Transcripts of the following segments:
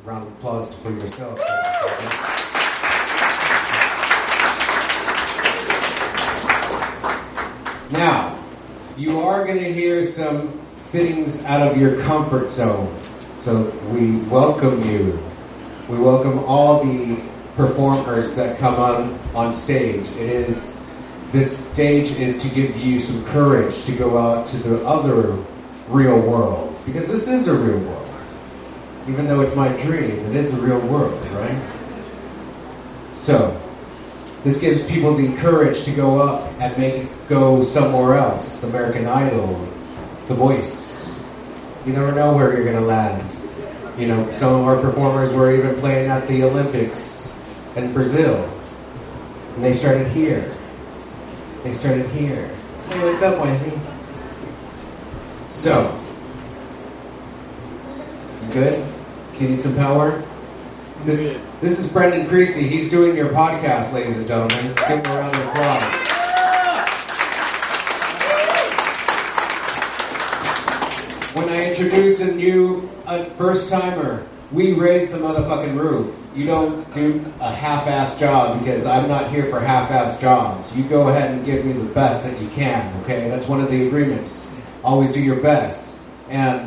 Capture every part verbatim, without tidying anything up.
round of applause for yourself. Now, you are going to hear some things out of your comfort zone. So we welcome you. We welcome all the performers that come on, on stage. It is, this stage is to give you some courage to go out to the other real world. Because this is a real world. Even though it's my dream, it is a real world, right? So, this gives people the courage to go up and make it go somewhere else. American Idol, The Voice. You never know where you're going to land. You know, some of our performers were even playing at the Olympics in Brazil. And they started here. They started here. Hey, what's up, Wendy? So, you good? Do you need some power? This, this is Brendan Creasy. He's doing your podcast, ladies and gentlemen. Give him a round of applause. When I introduce a new a first-timer, we raise the motherfucking roof. You don't do a half-ass job because I'm not here for half-ass jobs. You go ahead and give me the best that you can, okay? That's one of the agreements. Always do your best. And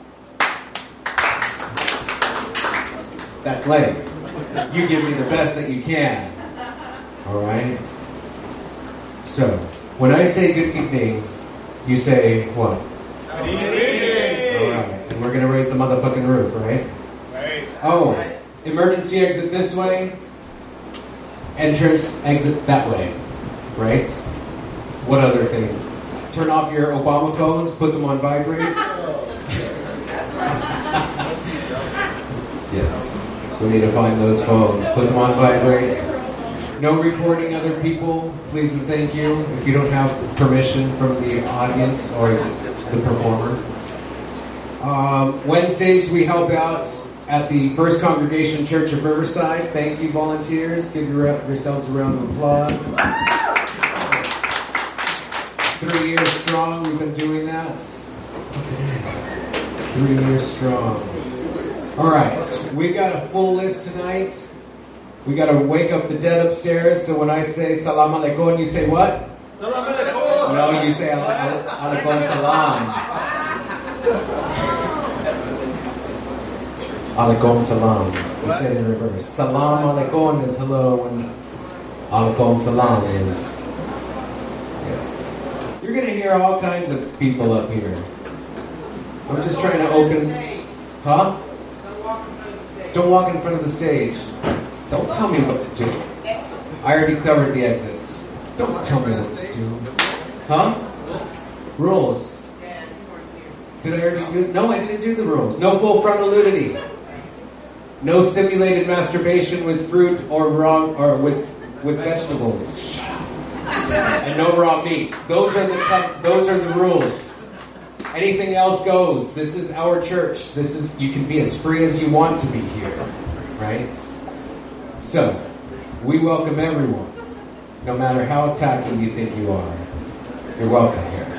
that's lame. You give me the best that you can. Alright? So, when I say good evening, you say what? Good evening! Alright, and we're gonna raise the motherfucking roof, right? Right. Oh, emergency exit this way, entrance exit that way, right? What other thing? Turn off your Obama phones, put them on vibrate. Yes. We need to find those phones. Put them on vibrate. No recording other people, please and thank you. If you don't have permission from the audience or the performer. Um, Wednesdays we help out at the First Congregation Church of Riverside. Thank you, volunteers. Give your, yourselves a round of applause. Three years strong, we've been doing that. Three years strong. Alright, we got a full list tonight. We got to wake up the dead upstairs, so when I say salam alaikum, you say what? Salam alaikum! No, you say alaikum salam. Alaikum salam. You say it in reverse. Salam alaikum is hello, and alaikum salam is yes. You're going to hear all kinds of people up here. I'm just trying to open... Huh? Don't walk in front of the stage. Don't tell me what to do. I already covered the exits. Don't tell me what to do. Huh? Rules. Did I already do? No, I didn't do the rules. No full frontal nudity. No simulated masturbation with fruit or raw or with with vegetables. And no raw meat. Those are the those are the rules. Anything else goes. This is our church. This is, you can be as free as you want to be here. Right? So, we welcome everyone. No matter how tacky you think you are. You're welcome here.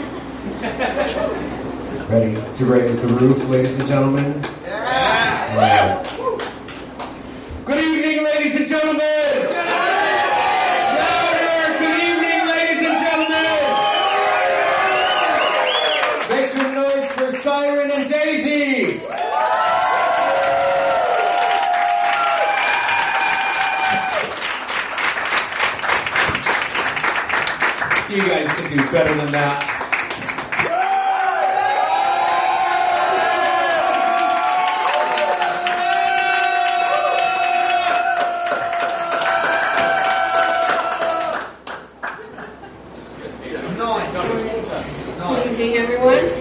Ready to raise the roof, ladies and gentlemen? Yeah. Right. Good evening, ladies and gentlemen! Siren and Daisy! You guys can do better than that. Good evening, everyone.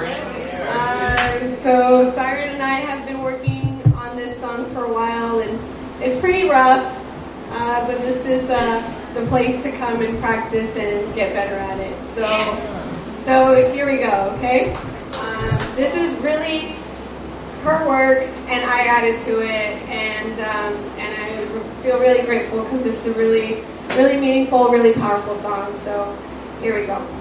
So Siren and I have been working on this song for a while, and it's pretty rough, uh, but this is uh, the place to come and practice and get better at it. So, so here we go, okay? Um, this is really her work, and I added to it, and um, and I feel really grateful because it's a really, really meaningful, really powerful song. So here we go.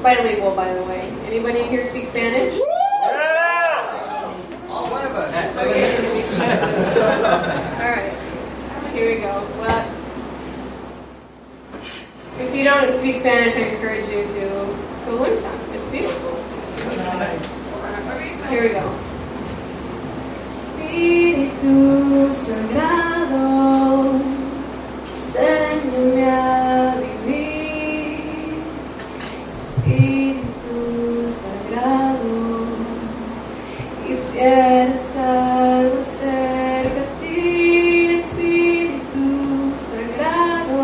bilingual, by the way. Anybody here speak Spanish? All one of us. All right. Here we go. Well, if you don't speak Spanish, I encourage you to go learn some. It's beautiful. Here we go. Espíritu Sagrado, enséñame a vivir. Espíritu Sagrado, quisiera estar más cerca de ti. Espíritu Sagrado,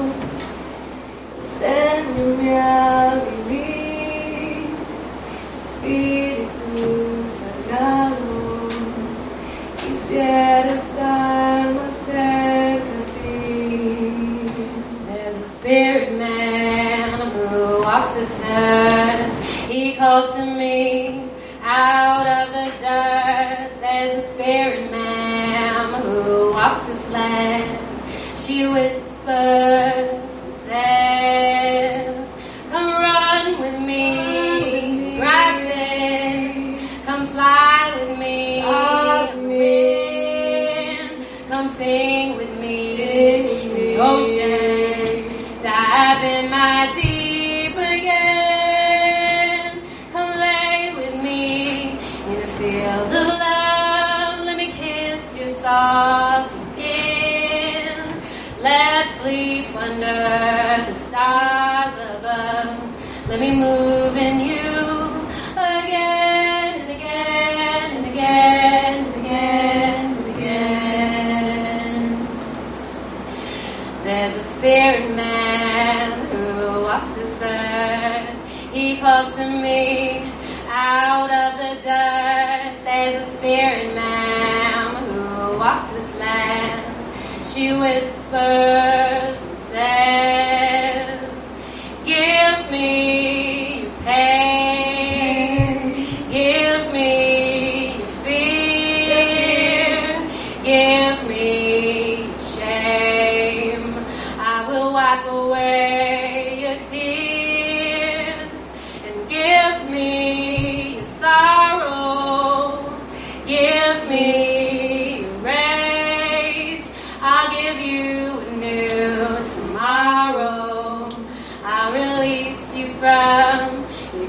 enséñame a vivir. Espíritu Sagrado, quisiera estar más cerca de ti. There's a spirit man who walks this earth. He calls to me out of the dirt. There's a spirit man who walks this land. She whispers and says, come run with me, grasses, come fly with me, wind, come sing with me, the ocean, dive in my deep again, come lay with me in a field of love, let me kiss your salty skin, let's sleep under the stars above, let me move in you again and again and again and again and again. There's a spirit man who walks this earth. He calls to me out of the dirt. There's a spirit man who walks this land. She whispers and says, give me your pain, give me your fear, give me your shame. I will wipe away your tears and give me your sorrow, give me your rage. I'll give you a new tomorrow. I'll release you from your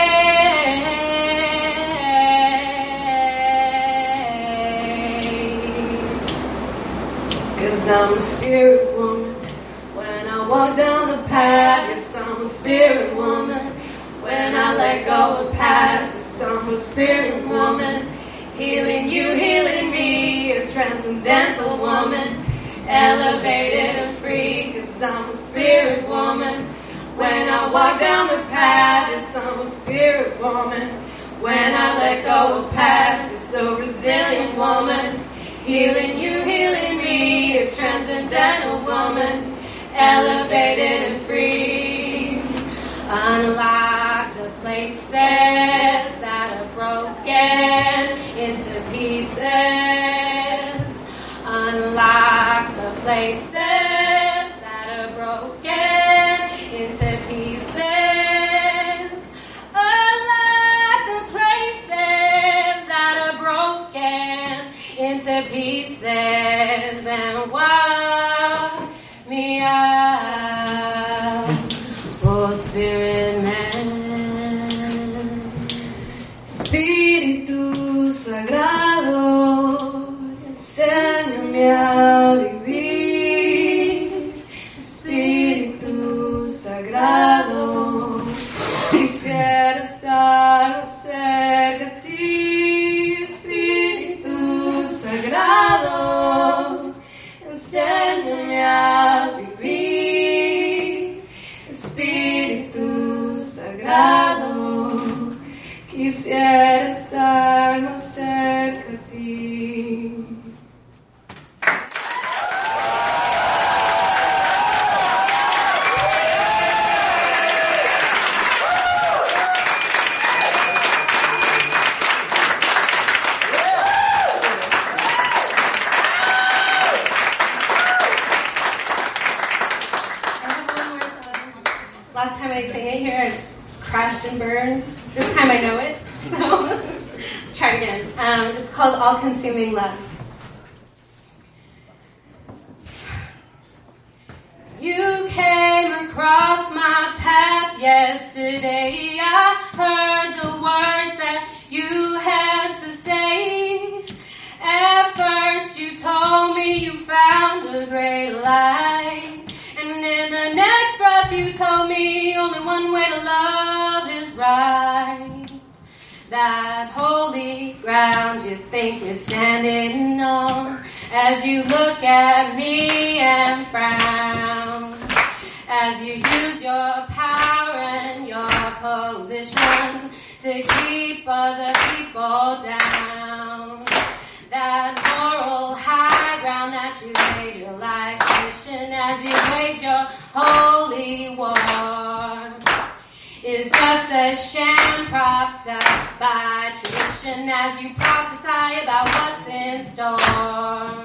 cage. Cause I'm a spirit woman. When I walk down the path, yes, I'm a spirit woman. When I let go of past, yes, I'm a spirit woman. Healing you, healing me, a transcendental woman. Elevated and free, cause I'm a spirit woman. When I walk down the path, yes, I'm a spirit woman. When I let go of past, it's a resilient woman. Healing you, healing me, a transcendental woman. Elevated and free. Unlock the places that are broken into pieces. Unlock the places that are broken into pieces. Unlock the places that are broken into pieces and walk me out, oh Spirit man. Espíritu Sagrado, enséñame a vivir. Espíritu Sagrado, quisiera estar más cerca de ti. Espíritu Sagrado, enséñame a vivir. Espíritu Sagrado, quisiera estar más cerca de ti. Last time I sang it here, Crashed and Burned. This time I know it. So let's try it again. Um, it's called All Consuming Love. You came across my path yesterday. I heard the words that you had to say. At first you told me you found a great light. And in the next breath you told me only one way to love is right. That holy ground you think we're standing on, as you look at me and frown, as you use your power and your position to keep other people down. That moral high ground that you made your life mission, as you wage your holy war, is just a sham propped up by tradition, as you prophesy about what's in store.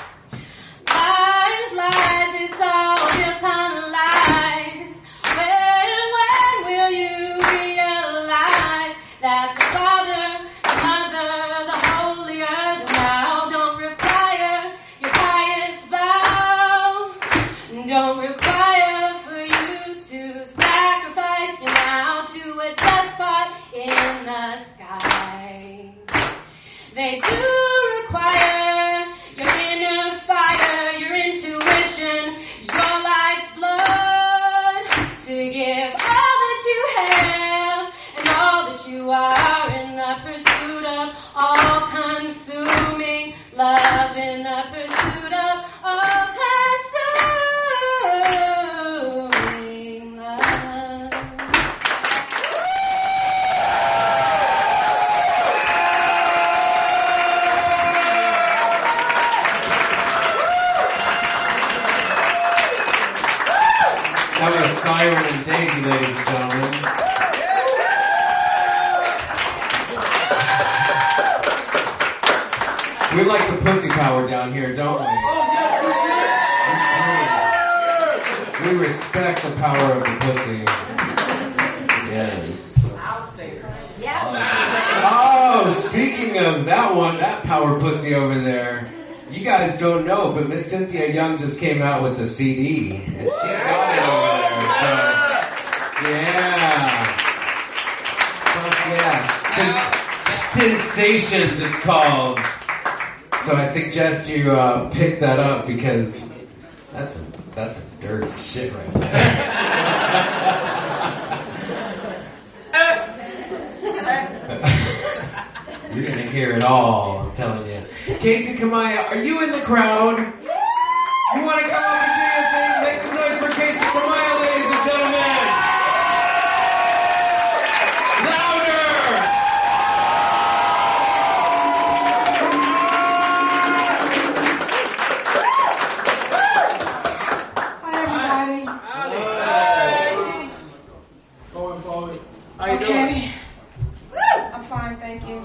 Lies, lies, it's all built on lies. When, when will you realize that the Father, the Mother, the Holy Earth now don't require your pious vow, don't require for you to sacrifice you now to a despot in the sky. They do require your inner fire, your intuition, your life's blood, to give all that you have and all that you are in the pursuit of all-consuming love, in the pursuit of all-consuming love. That was Siren and Davey, ladies and gentlemen. We like the pussy power down here, don't we? We respect the power of the pussy. Yes. Oh, speaking of that one, that power pussy over there. You guys don't know, but Miss Cynthia Young just came out with the C D. And she got it over there. So, yeah. Fuck yeah. Sensations, it's called. So I suggest you uh, pick that up, because that's some, that's some dirty shit right there. You're gonna hear it all, I'm telling you. Casey Kamaya, are you in the crowd? You wanna come up and do your thing? Make some noise for Casey Kamaya, ladies and gentlemen! Louder! Hi everybody. Howdy. Going forward. How you Okay. doing? I'm fine, thank you.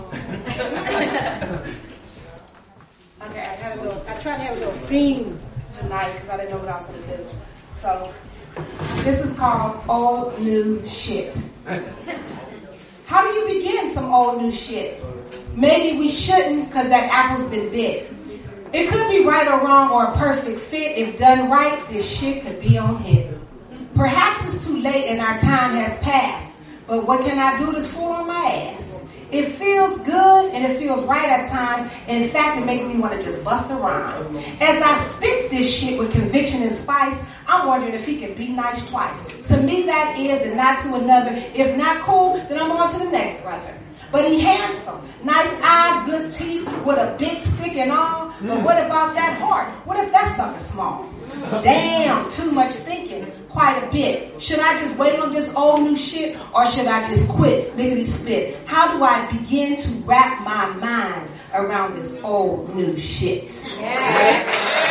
Okay, I had a little, I tried to have a little theme tonight because I didn't know what I was going to do. So, this is called Old New Shit. How do you begin some old new shit? Maybe we shouldn't, because that apple's been bit. It could be right or wrong or a perfect fit. If done right, this shit could be on hit. Perhaps it's too late and our time has passed. But what can I do this fool on my ass? It feels good and it feels right at times. In fact, it makes me want to just bust a rhyme. As I spit this shit with conviction and spice, I'm wondering if he can be nice twice. To me that is, and not to another. If not cool, then I'm on to the next brother. But he handsome, nice eyes, good teeth, with a big stick and all. But what about that heart? What if that's something small? Damn, too much thinking, quite a bit. Should I just wait on this old new shit, or should I just quit, lickety split? How do I begin to wrap my mind around this old new shit? Yeah.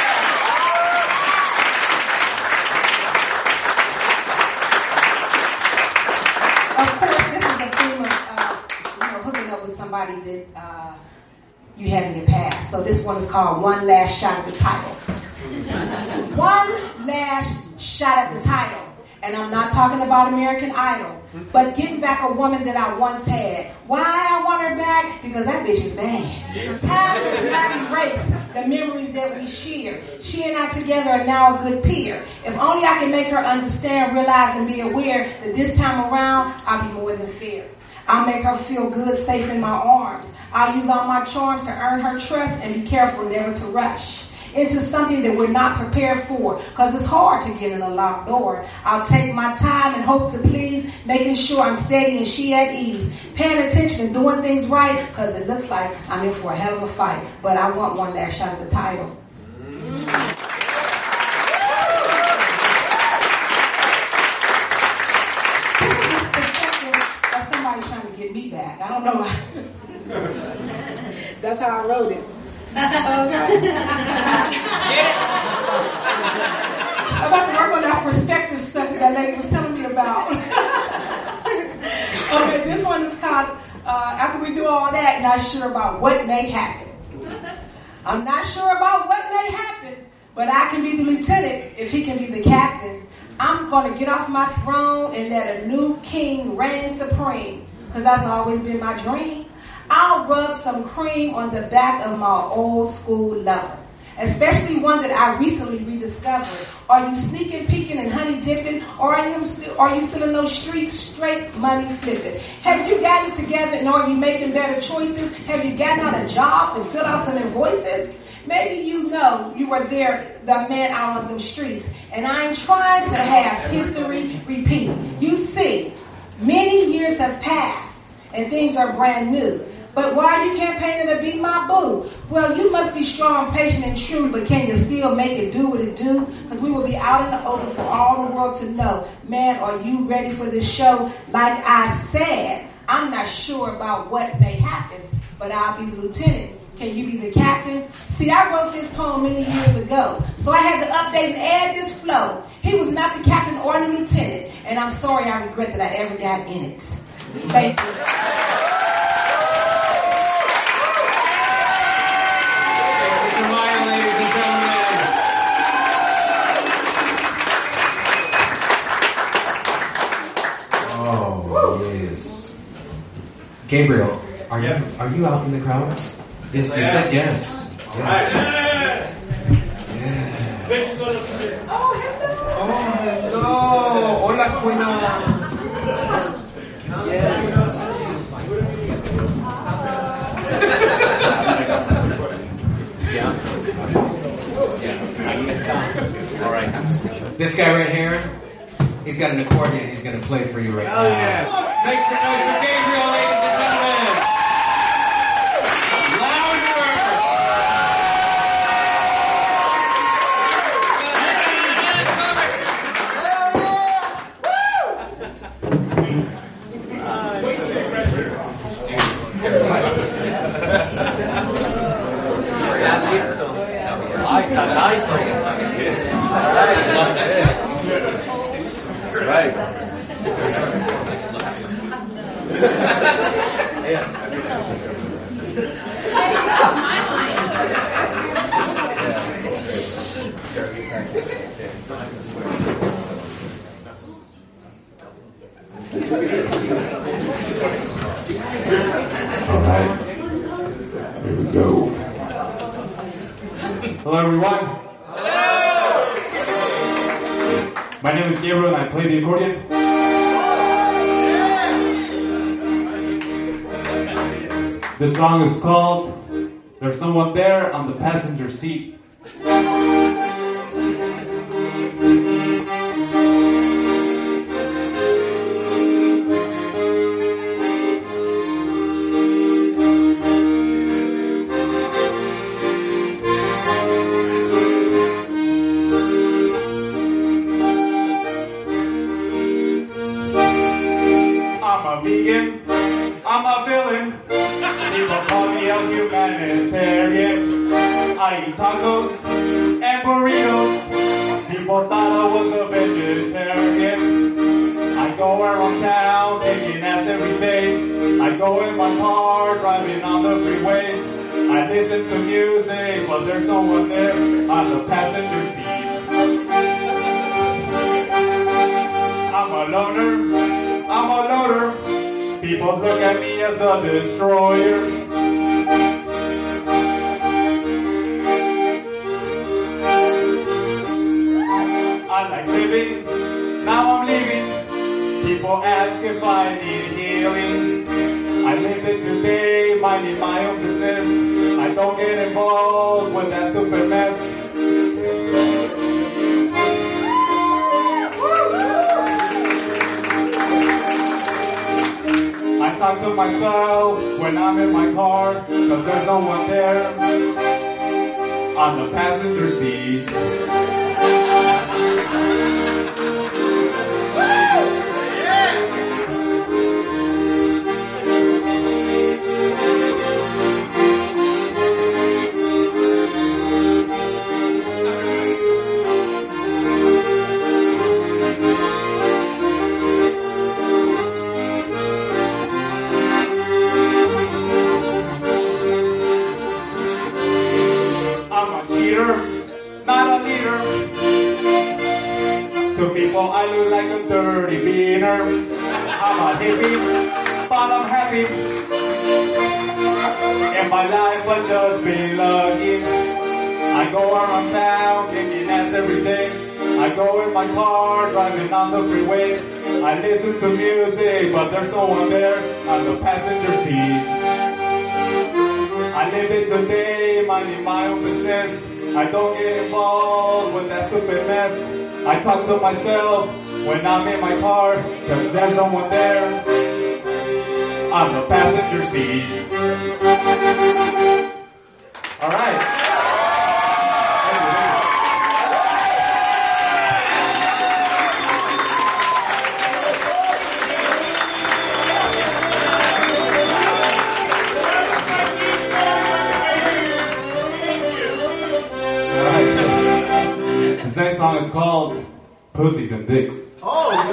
Somebody that uh, you had in your past. So this one is called One Last Shot at the Title. One last shot at the title. And I'm not talking about American Idol, but getting back a woman that I once had. Why I want her back? Because that bitch is bad. Time does not erase the memories that we share. She and I together are now a good peer. If only I can make her understand, realize, and be aware that this time around, I'll be more than fair. I'll make her feel good, safe in my arms. I'll use all my charms to earn her trust and be careful never to rush into something that we're not prepared for, because it's hard to get in a locked door. I'll take my time and hope to please, making sure I'm steady and she at ease, paying attention and doing things right, because it looks like I'm in for a hell of a fight, but I want one last shot at the title. Mm. Somebody trying to get me back. I don't know why. That's how I wrote it. Okay. I'm about to work on that perspective stuff that that lady was telling me about. Okay, this one is called, uh, after we do all that, not sure about what may happen. I'm not sure about what may happen, but I can be the lieutenant if he can be the captain. I'm going to get off my throne and let a new king reign supreme, because that's always been my dream. I'll rub some cream on the back of my old school lover, especially one that I recently rediscovered. Are you sneaking, peeking, and honey dipping, or are you still, are you still in those streets straight money flipping? Have you gotten together and are you making better choices? Have you gotten out a job and filled out some invoices? Maybe you know you were there, the man out on them streets, and I'm trying to have history repeat. You see, many years have passed and things are brand new. But why you campaigning to be my boo? Well, you must be strong, patient, and true, but can you still make it do what it do? Because we will be out in the open for all the world to know. Man, are you ready for this show? Like I said, I'm not sure about what may happen, but I'll be the lieutenant. Can you be the captain? See, I wrote this poem many years ago, so I had to update and add this flow. He was not the captain or the lieutenant, and I'm sorry I regret that I ever got in it. Thank you. Gabriel, are yes. you are you out in the crowd? Yes, you said yes. All right. Yes. Yes. Oh, hello. Oh, hello. Hola, Quina. Yes. All right. This guy right here, he's got an accordion. He's going to play for you right oh, now. Yeah. Make some noise for Gabriel, ladies and gentlemen. Right. All right. Here we go. Hello, everyone. Hello. My name is Gabriel, and I play the accordion. This song is called "There's No One There on the Passenger Seat." I'm a vegan, I'm a villain, people call me a humanitarian. I eat tacos and burritos, people thought I was a vegetarian. I go around town taking ass every day. I go in my car driving on the freeway. I listen to music but there's no one there on the passenger seat. a loner, I'm a loner. People look at me as a destroyer. I like living, now I'm leaving. People ask if I need healing. I live it today, minding my own business. I don't get involved with that stupid mess. I talk to myself when I'm in my car, cause there's no one there on the passenger seat. Not a leader. To people I look like a dirty beaner. I'm a hippie, but I'm happy. In my life I've just been lucky. I go around town, kicking ass every day. I go in my car, driving on the freeway. I listen to music, but there's no one there on the passenger seat. I live it today, minding my own business. I don't get involved with that stupid mess. I talk to myself when I'm in my car, cause there's no one there on the passenger seat. Alright. This next song is called Pussies and Dicks. Oh, yeah.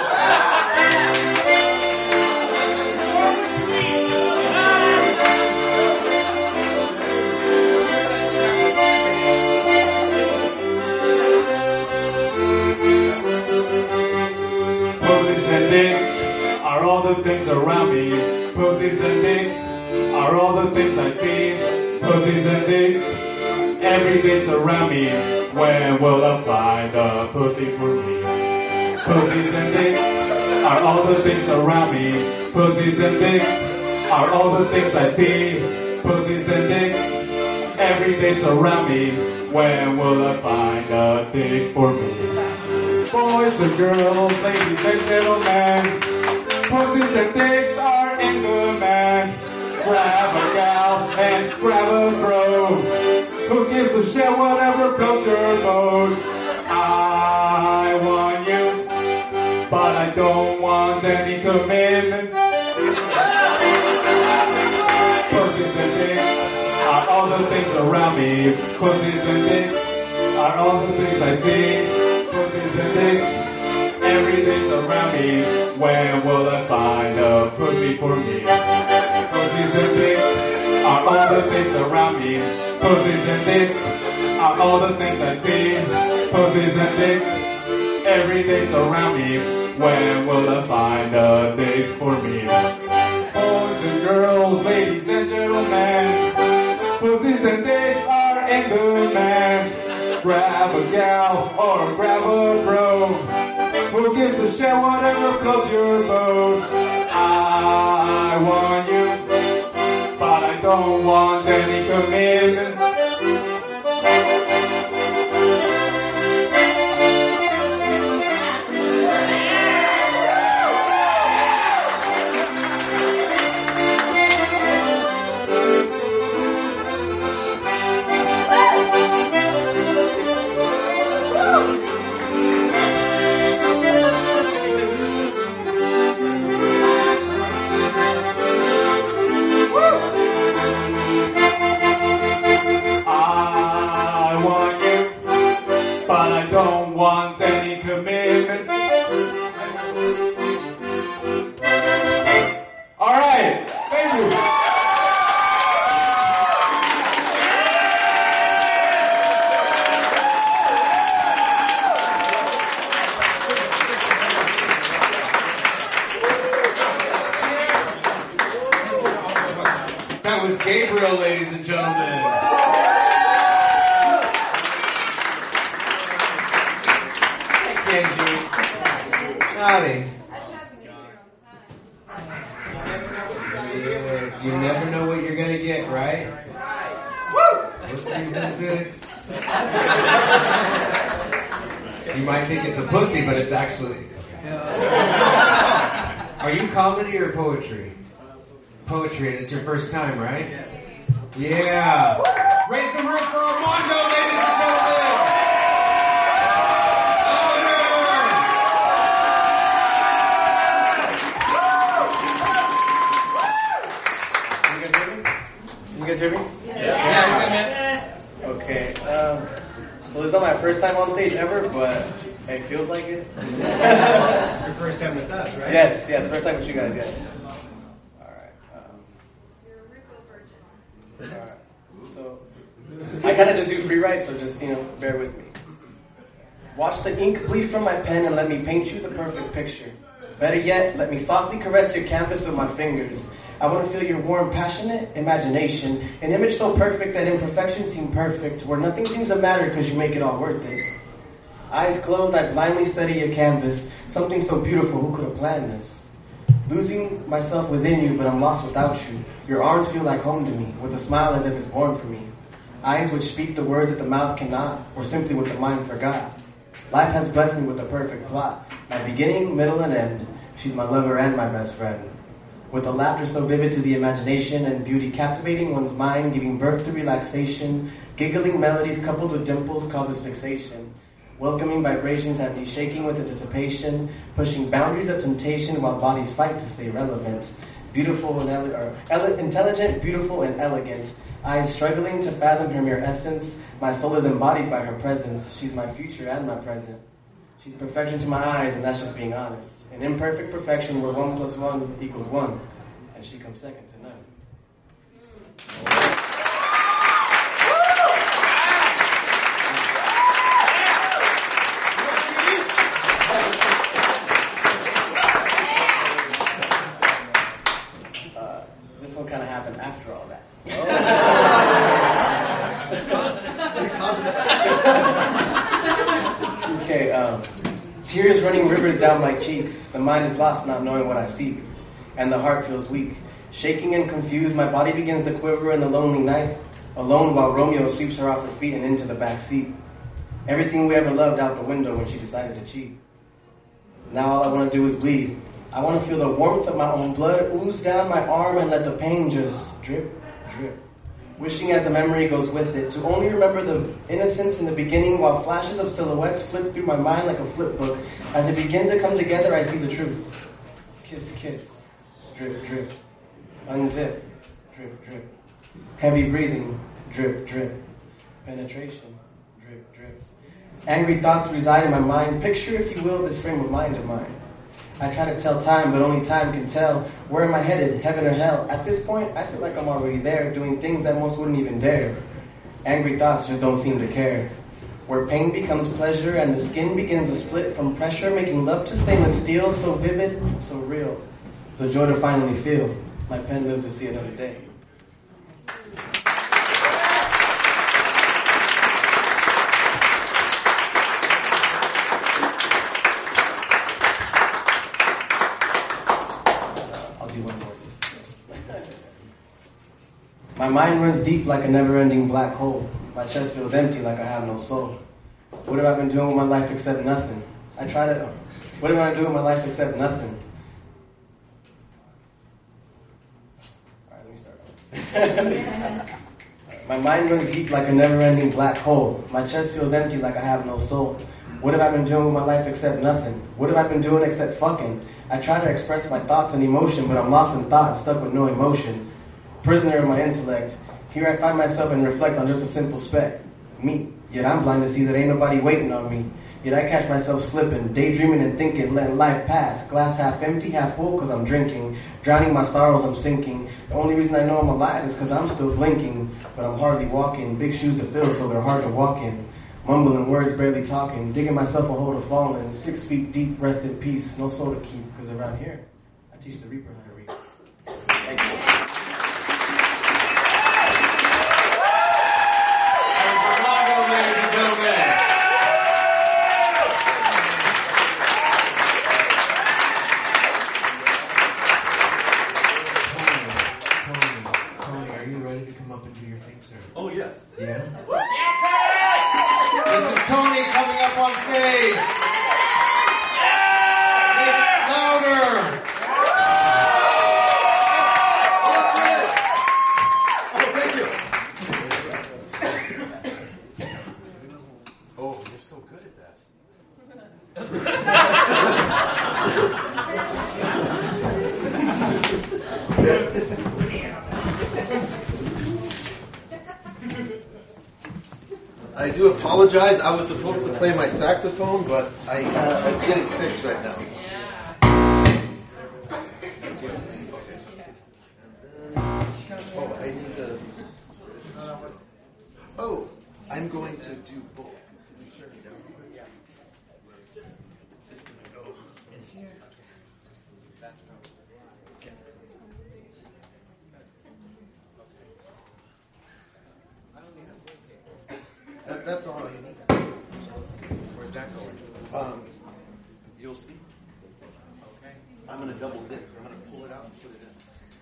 Pussies and dicks are all the things around me. Pussies and dicks are all the things I see. Pussies and dicks every day surround me. When will I find a pussy for me? Pussies and dicks are all the things around me. Pussies and dicks are all the things I see. Pussies and dicks every day surround me. When will I find a dick for me? Boys and girls, ladies and gentlemen, pussies and dicks are in demand. Grab a gal and grab a bro. Who gives a shit, whatever floats your boat? I want you, but I don't want any commitment. Pussies and dicks are all the things around me. Pussies and dicks are all the things I see. Pussies and dicks every day surround me. When will I find a pussy for me? Pussies and dicks are all the things around me. Pussies and dicks are all the things I see. Pussies and dicks every day surround me. When will I find a dick for me? Boys and girls, ladies and gentlemen, pussies and dicks are in demand. Grab a gal or grab a bro. Who gives a shit, whatever floats your boat? I want you, but I don't want any commitments. was Gabriel, ladies and gentlemen. Hey, Kenji. Howdy. Yes, you never know what you're gonna get, right? Woo! What's season six? You might think it's a pussy, but it's actually. Are you comedy or poetry? Poetry, and it's your first time, right? Yeah. Raise the roof for Armando, ladies and gentlemen. You guys hear me? Yeah. yeah. Okay. Um, so it's not my first time on stage ever, but it feels like it. Your first time with us, right? Yes, yes. First time with you guys, yes. All right. Um, You're a Rico virgin. all right. So I kind of just do free write, so just, you know, bear with me. Watch the ink bleed from my pen and let me paint you the perfect picture. Better yet, let me softly caress your canvas with my fingers. I want to feel your warm, passionate imagination, an image so perfect that imperfections seem perfect, where nothing seems to matter because you make it all worth it. Eyes closed, I blindly study your canvas, something so beautiful, who could have planned this? Losing myself within you, but I'm lost without you. Your arms feel like home to me, with a smile as if it's born for me. Eyes which speak the words that the mouth cannot, or simply what the mind forgot. Life has blessed me with a perfect plot, my beginning, middle, and end. She's my lover and my best friend. With a laughter so vivid to the imagination and beauty captivating one's mind, giving birth to relaxation, giggling melodies coupled with dimples causes fixation. Welcoming vibrations have me shaking with anticipation, pushing boundaries of temptation while bodies fight to stay relevant. Beautiful and ele- or ele- intelligent, beautiful and elegant. Eyes struggling to fathom her mere essence. My soul is embodied by her presence. She's my future and my present. She's perfection to my eyes, and that's just being honest. An imperfect perfection where one plus one equals one, and she comes second to none. Uh, this one kind of happened after all that. Okay, um, tears running rivers down my cheeks. The mind is lost, not knowing what I seek. And the heart feels weak. Shaking and confused, my body begins to quiver in the lonely night. Alone while Romeo sweeps her off her feet and into the back seat. Everything we ever loved out the window when she decided to cheat. Now all I want to do is bleed. I want to feel the warmth of my own blood ooze down my arm and let the pain just drip, drip. Wishing as the memory goes with it, to only remember the innocence in the beginning while flashes of silhouettes flip through my mind like a flip book. As they begin to come together, I see the truth. Kiss, kiss, drip, drip. Unzip, drip, drip. Heavy breathing, drip, drip. Penetration, drip, drip. Angry thoughts reside in my mind. Picture, if you will, this frame of mind of mine. I try to tell time, but only time can tell. Where am I headed, heaven or hell? At this point, I feel like I'm already there, doing things that most wouldn't even dare. Angry thoughts just don't seem to care. Where pain becomes pleasure and the skin begins to split from pressure, making love to stainless steel, so vivid, so real. The joy to finally feel. My pen lives to see another day. My mind runs deep like a never-ending black hole. My chest feels empty like I have no soul. What have I been doing with my life except nothing? I try to... What have I been doing with my life except nothing? Alright, let me start. My mind runs deep like a never-ending black hole. My chest feels empty like I have no soul. What have I been doing with my life except nothing? What have I been doing except fucking? I try to express my thoughts and emotion, but I'm lost in thought, stuck with no emotion. Prisoner of my intellect. Here I find myself and reflect on just a simple speck. Me. Yet I'm blind to see that ain't nobody waiting on me. Yet I catch myself slipping, daydreaming and thinking, letting life pass. Glass half empty, half full, cause I'm drinking. Drowning my sorrows, I'm sinking. The only reason I know I'm alive is cause I'm still blinking. But I'm hardly walking. Big shoes to fill, so they're hard to walk in. Mumbling words, barely talking. Digging myself a hole to fall in. Six feet deep, rest in peace. No soul to keep, cause around here, I teach the reaper how to read. Thank you. Yes. Yeah. This is Tony coming up on stage. It's louder. Oh, thank you. Oh, you're so good at that. I do apologize. I was supposed to play my saxophone, but I, uh, it's getting fixed right now. Oh, I need the... Oh, I'm going to do both. It's going to go in here. Okay. That, that's all you need. Where's that going? Um, you'll see. Okay. I'm going to double dip. I'm going to pull it out and put it in.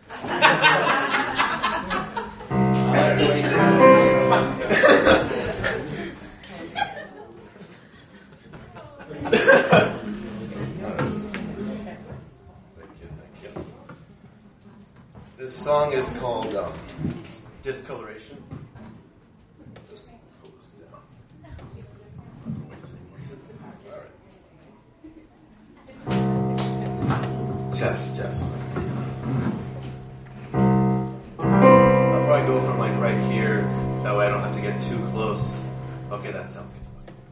This song is called um, Discoloration. Just pull this down. All right. Chest, chest. I'll probably go from like right here. That way I don't have to get too close. Okay, that sounds good.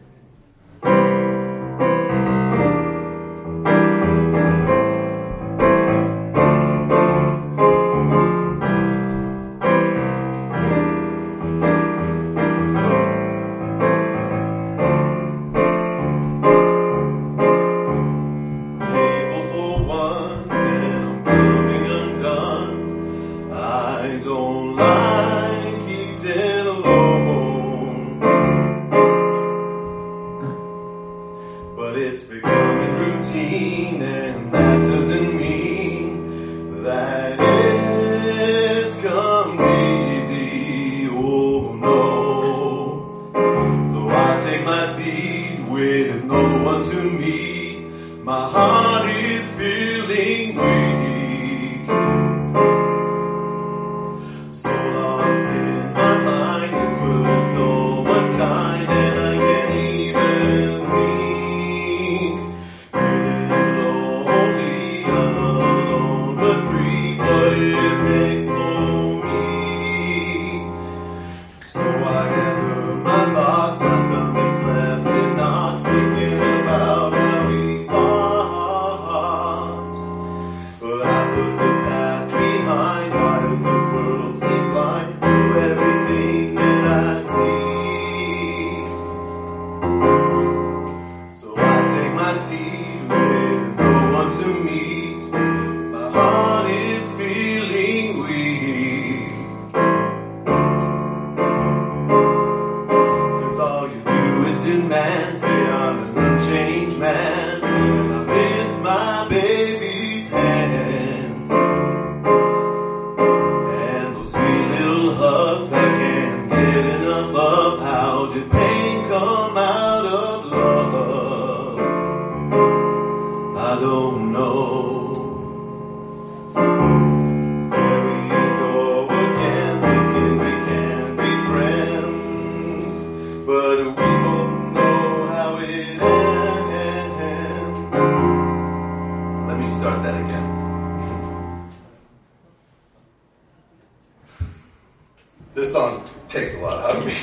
This song takes a lot out of me.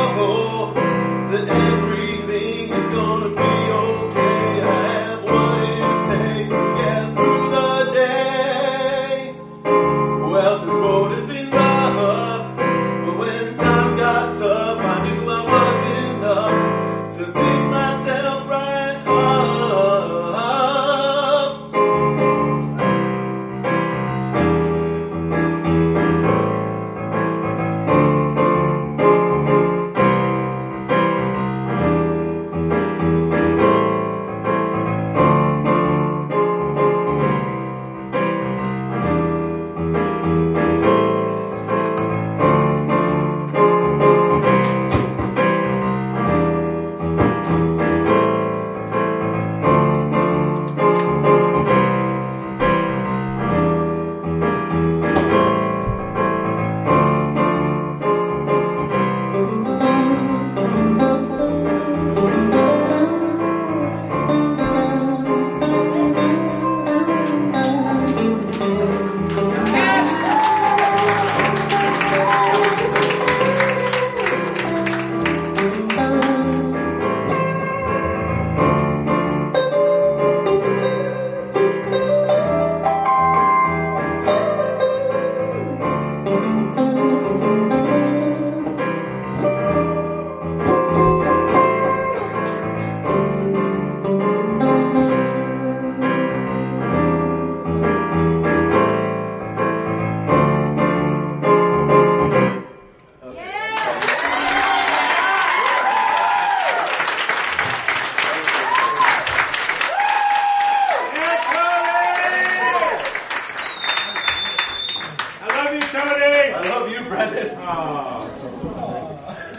That everything is gonna be okay. I have what it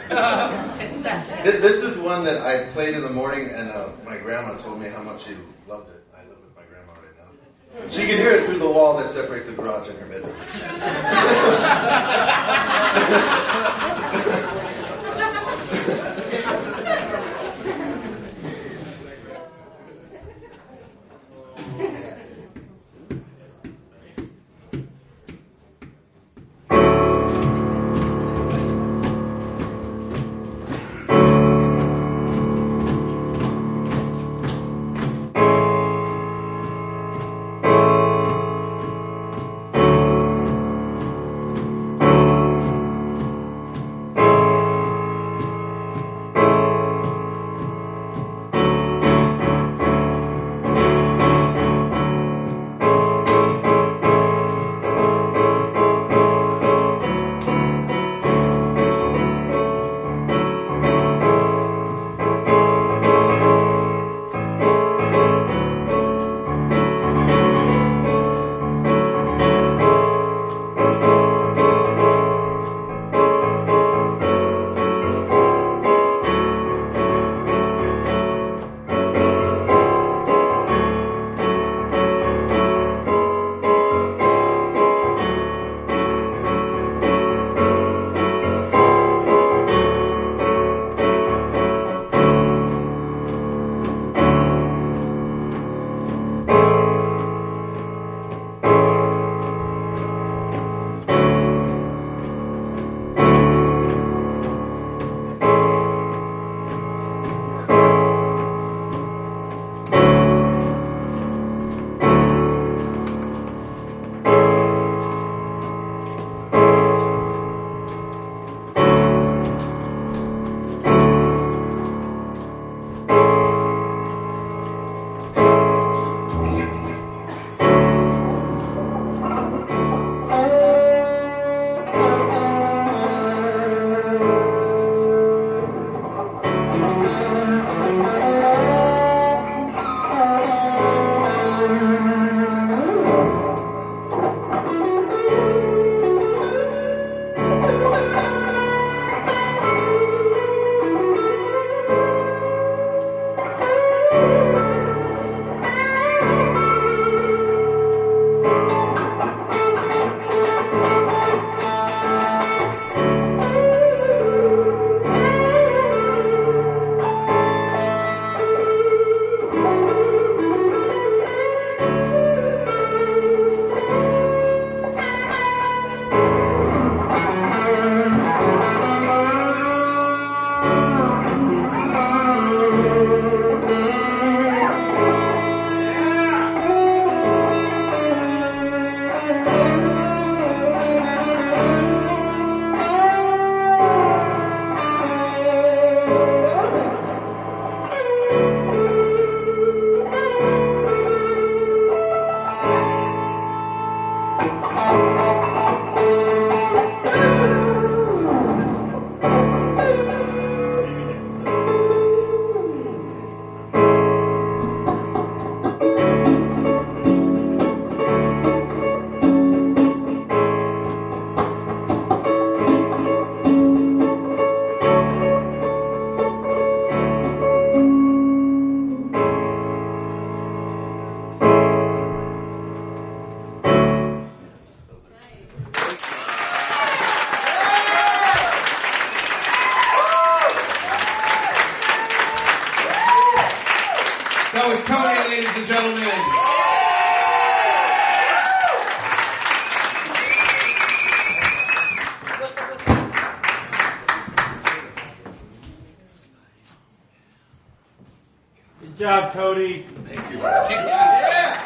This, this is one that I played in the morning, and uh, my grandma told me how much she loved it. I live with my grandma right now. She could hear it through the wall that separates the garage and her bedroom. That was Tony, ladies and gentlemen. Good job, Tony. Thank you. Yeah.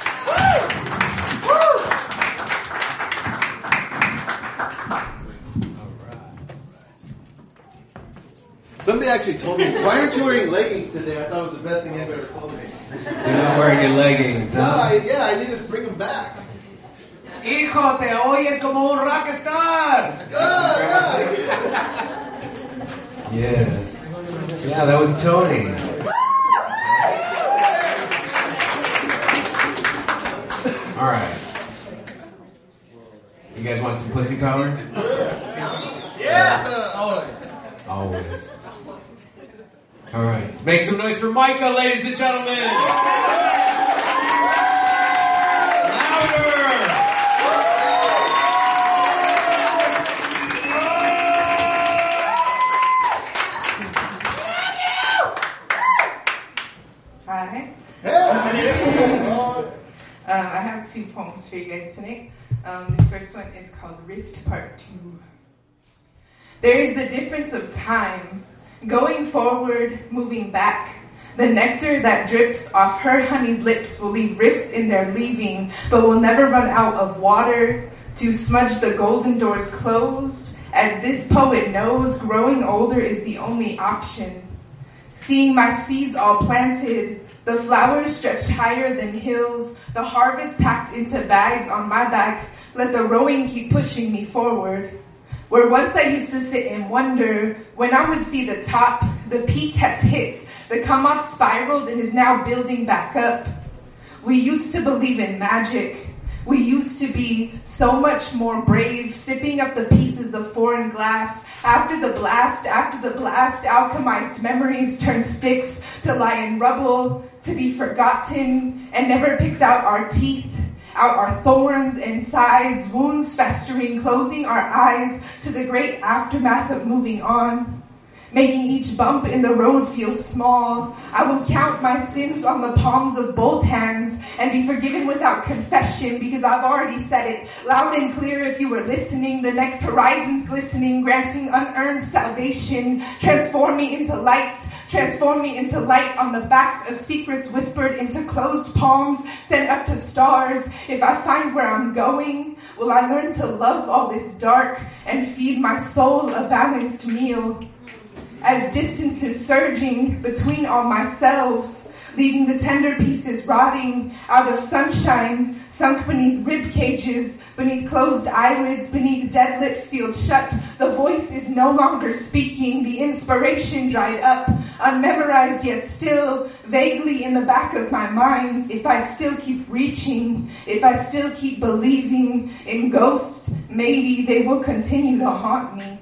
Somebody actually told me, why aren't you wearing leggings today? I thought it was the best thing anybody ever told me. You're not wearing your leggings, huh? No, I, yeah, I need to bring them back. Hijo, te oyes como un rockstar. Oh, Yes. Yeah, that was Tony. All right. You guys want some pussy power? Yeah. Always. Always. All right. Make some noise for Micah, ladies and gentlemen. Louder. Hi. um, I have two poems for you guys tonight. Um, this first one is called Rift Part two. There is the difference of time, going forward, moving back. The nectar that drips off her honeyed lips will leave rifts in their leaving, but will never run out of water to smudge the golden doors closed. As this poet knows, growing older is the only option. Seeing my seeds all planted, the flowers stretched higher than hills, the harvest packed into bags on my back, let the rowing keep pushing me forward. Where once I used to sit and wonder, when I would see the top, the peak has hit, the come off spiraled and is now building back up. We used to believe in magic. We used to be so much more brave, sipping up the pieces of foreign glass. After the blast, after the blast, alchemized memories turn sticks to lie in rubble, to be forgotten, and never picks out our teeth, out our thorns and sides, wounds festering, closing our eyes to the great aftermath of moving on. Making each bump in the road feel small. I will count my sins on the palms of both hands and be forgiven without confession because I've already said it loud and clear if you were listening. The next horizon's glistening, granting unearned salvation. Transform me into light. Transform me into light on the backs of secrets whispered into closed palms, sent up to stars. If I find where I'm going, will I learn to love all this dark and feed my soul a balanced meal? As distance is surging between all my selves, leaving the tender pieces rotting out of sunshine, sunk beneath rib cages, beneath closed eyelids, beneath dead lips sealed shut. The voice is no longer speaking, the inspiration dried up, unmemorized yet still, vaguely in the back of my mind. If I still keep reaching, if I still keep believing in ghosts, maybe they will continue to haunt me.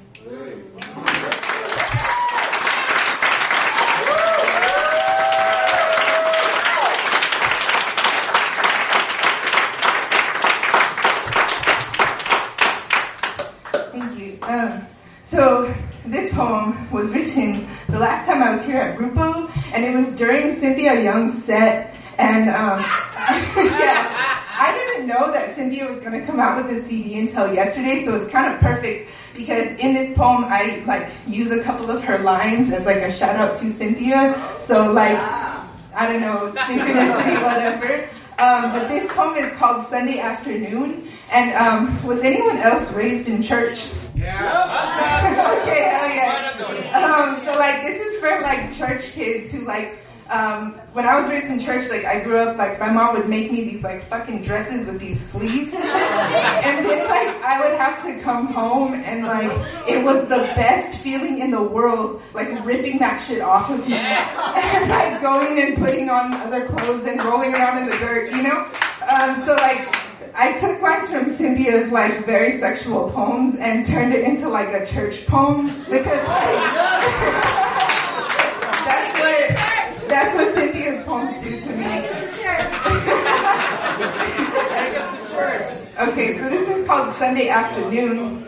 Um, so this poem was written the last time I was here at Rupo, and it was during Cynthia Young's set, and um, yeah, I didn't know that Cynthia was going to come out with a C D until yesterday, so it's kind of perfect because in this poem I like use a couple of her lines as like a shout out to Cynthia. So like I don't know, synchronicity, whatever. Um, but this poem is called Sunday Afternoon. And um, was anyone else raised in church? Yeah. Okay, hell yeah. Um, so like this is for like church kids who like um, when I was raised in church, like I grew up like my mom would make me these like fucking dresses with these sleeves, and then like I would have to come home and like it was the best feeling in the world, like ripping that shit off of me and like going and putting on other clothes and rolling around in the dirt, you know. Um, so like. I took lines from Cynthia's like very sexual poems and turned it into like a church poem because like, that's what that's what Cynthia's poems do to me. Take us to church. Okay, so this is called Sunday Afternoon.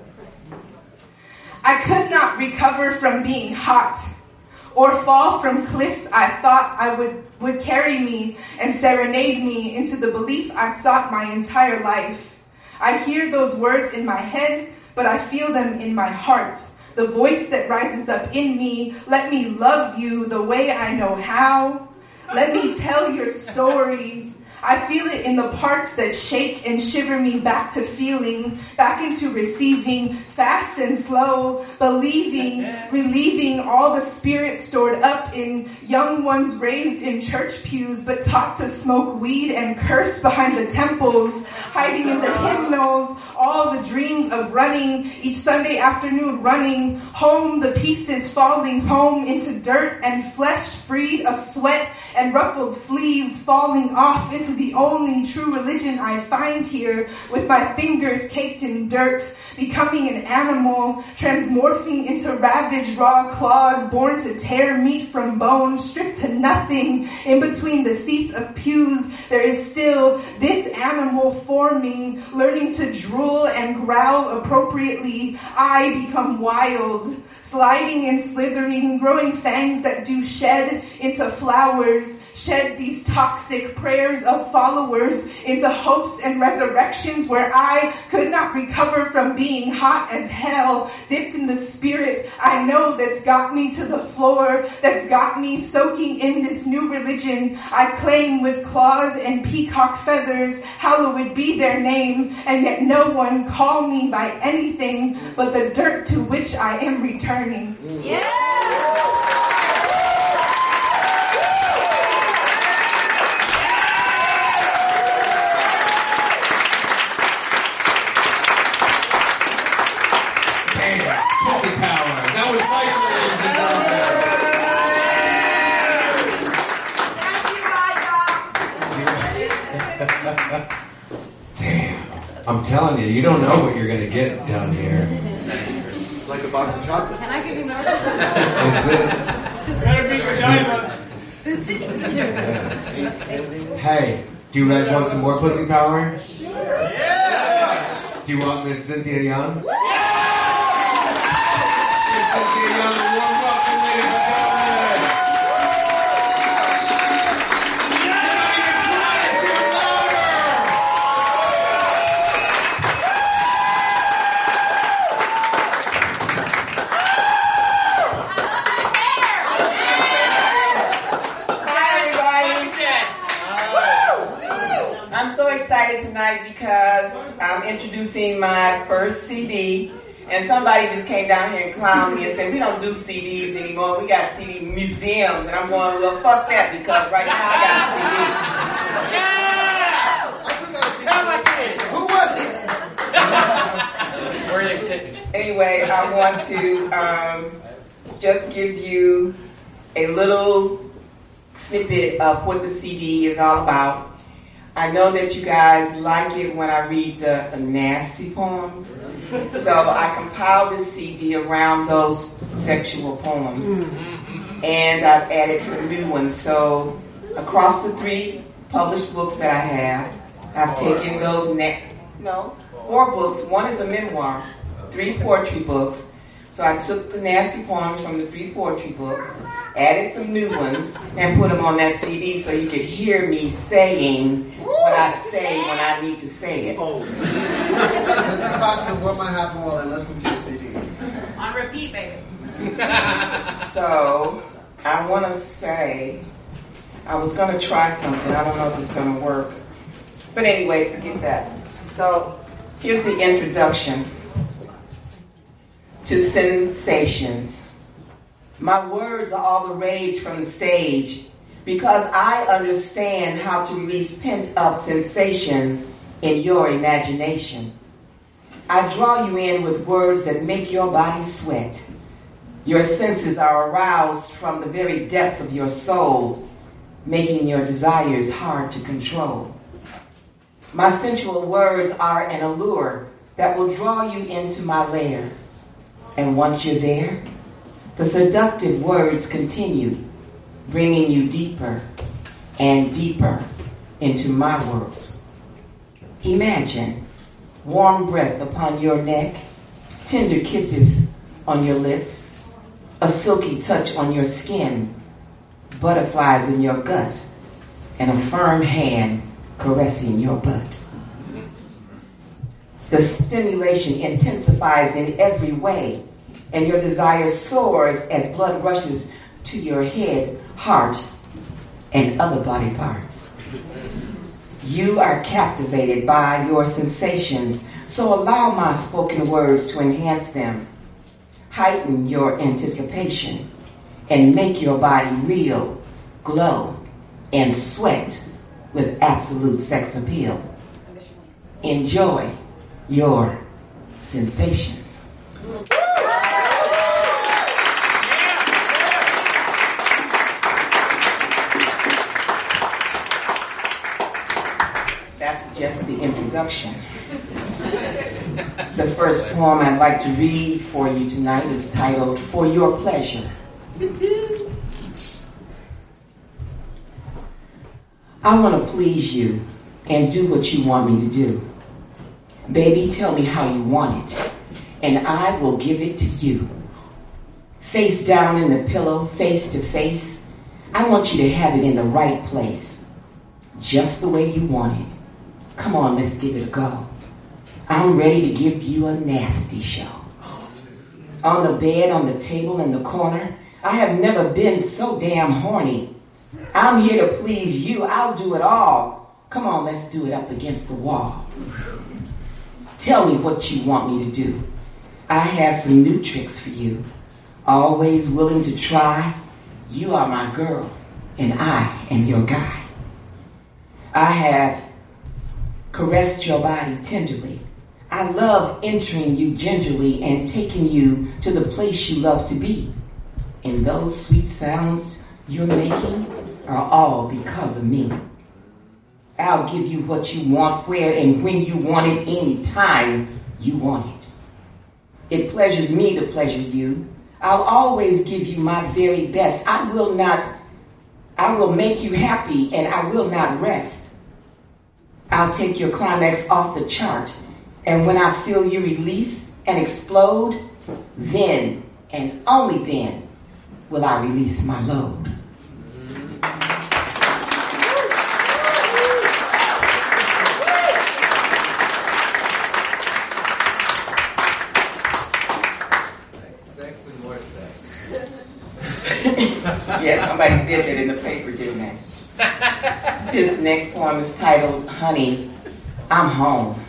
I could not recover from being hot or fall from cliffs I thought I would, would carry me and serenade me into the belief I sought my entire life. I hear those words in my head, but I feel them in my heart. The voice that rises up in me, let me love you the way I know how. Let me tell your story. I feel it in the parts that shake and shiver me back to feeling, back into receiving, fast and slow, believing, relieving all the spirit stored up in young ones raised in church pews, but taught to smoke weed and curse behind the temples, hiding in the hymnals, all the dreams of running, each Sunday afternoon running home, the pieces falling home into dirt and flesh freed of sweat and ruffled sleeves falling off into the only true religion I find here with my fingers caked in dirt, becoming an animal, transmorphing into ravaged raw claws born to tear meat from bone, stripped to nothing. In between the seats of pews, there is still this animal forming, learning to drool and growl appropriately. I become wild, sliding and slithering, growing fangs that do shed into flowers, shed these toxic prayers of followers into hopes and resurrections where I could not recover from being hot as hell, dipped in the spirit I know that's got me to the floor, that's got me soaking in this new religion I claim with claws and peacock feathers, hallowed be their name, and yet no one call me by anything but the dirt to which I am returning. Yeah! That was Damn. I'm telling you, you don't know what you're going to get down here. It's like a box of chocolates. Can I give you notice? Better be vagina. Hey, do you guys want some more pussy power? Sure. Yeah. Do you want Miss Cynthia Young? I'm so excited tonight because I'm introducing my first C D, and somebody just came down here and clowned me and said, we don't do C Ds anymore, we got C D museums, and I'm going, well, fuck that, because right now I got a C D. Yeah! Where are they sitting? Anyway, I want to um, just give you a little snippet of what the C D is all about. I know that you guys like it when I read the, the nasty poems, so I compiled this C D around those sexual poems, and I've added some new ones. So across the three published books that I have, I've taken those, na- no, four books. One is a memoir, three poetry books. So I took the nasty poems from the three poetry books, added some new ones, and put them on that C D so you could hear me saying what I say when I need to say it. Oh. Mister Costa, what might happen while I listen to the C D? On repeat, baby. So, I want to say, I was going to try something. I don't know if it's going to work. But anyway, forget that. So, here's the introduction to sensations. My words are all the rage from the stage because I understand how to release pent-up sensations in your imagination. I draw you in with words that make your body sweat. Your senses are aroused from the very depths of your soul, making your desires hard to control. My sensual words are an allure that will draw you into my lair. And once you're there, the seductive words continue, bringing you deeper and deeper into my world. Imagine warm breath upon your neck, tender kisses on your lips, a silky touch on your skin, butterflies in your gut, and a firm hand caressing your butt. The stimulation intensifies in every way, and your desire soars as blood rushes to your head, heart, and other body parts. You are captivated by your sensations, so allow my spoken words to enhance them, heighten your anticipation, and make your body reel, glow, and sweat with absolute sex appeal. Enjoy your sensations. the introduction. The first poem I'd like to read for you tonight is titled, For Your Pleasure. I want to please you and do what you want me to do. Baby, tell me how you want it, and I will give it to you. Face down in the pillow, face to face. I want you to have it in the right place, just the way you want it. Come on, let's give it a go. I'm ready to give you a nasty show. On the bed, on the table, in the corner, I have never been so damn horny. I'm here to please you. I'll do it all. Come on, let's do it up against the wall. Tell me what you want me to do. I have some new tricks for you. Always willing to try. You are my girl, and I am your guy. I have caressed your body tenderly. I love entering you gingerly and taking you to the place you love to be. And those sweet sounds you're making are all because of me. I'll give you what you want, where and when you want it, anytime you want it. It pleasures me to pleasure you. I'll always give you my very best. I will not, I will make you happy and I will not rest. I'll take your climax off the chart, and when I feel you release and explode, then and only then will I release my load. Sex and more sex. Yeah, somebody said that in the paper, didn't they? This next poem is titled, Honey, I'm Home.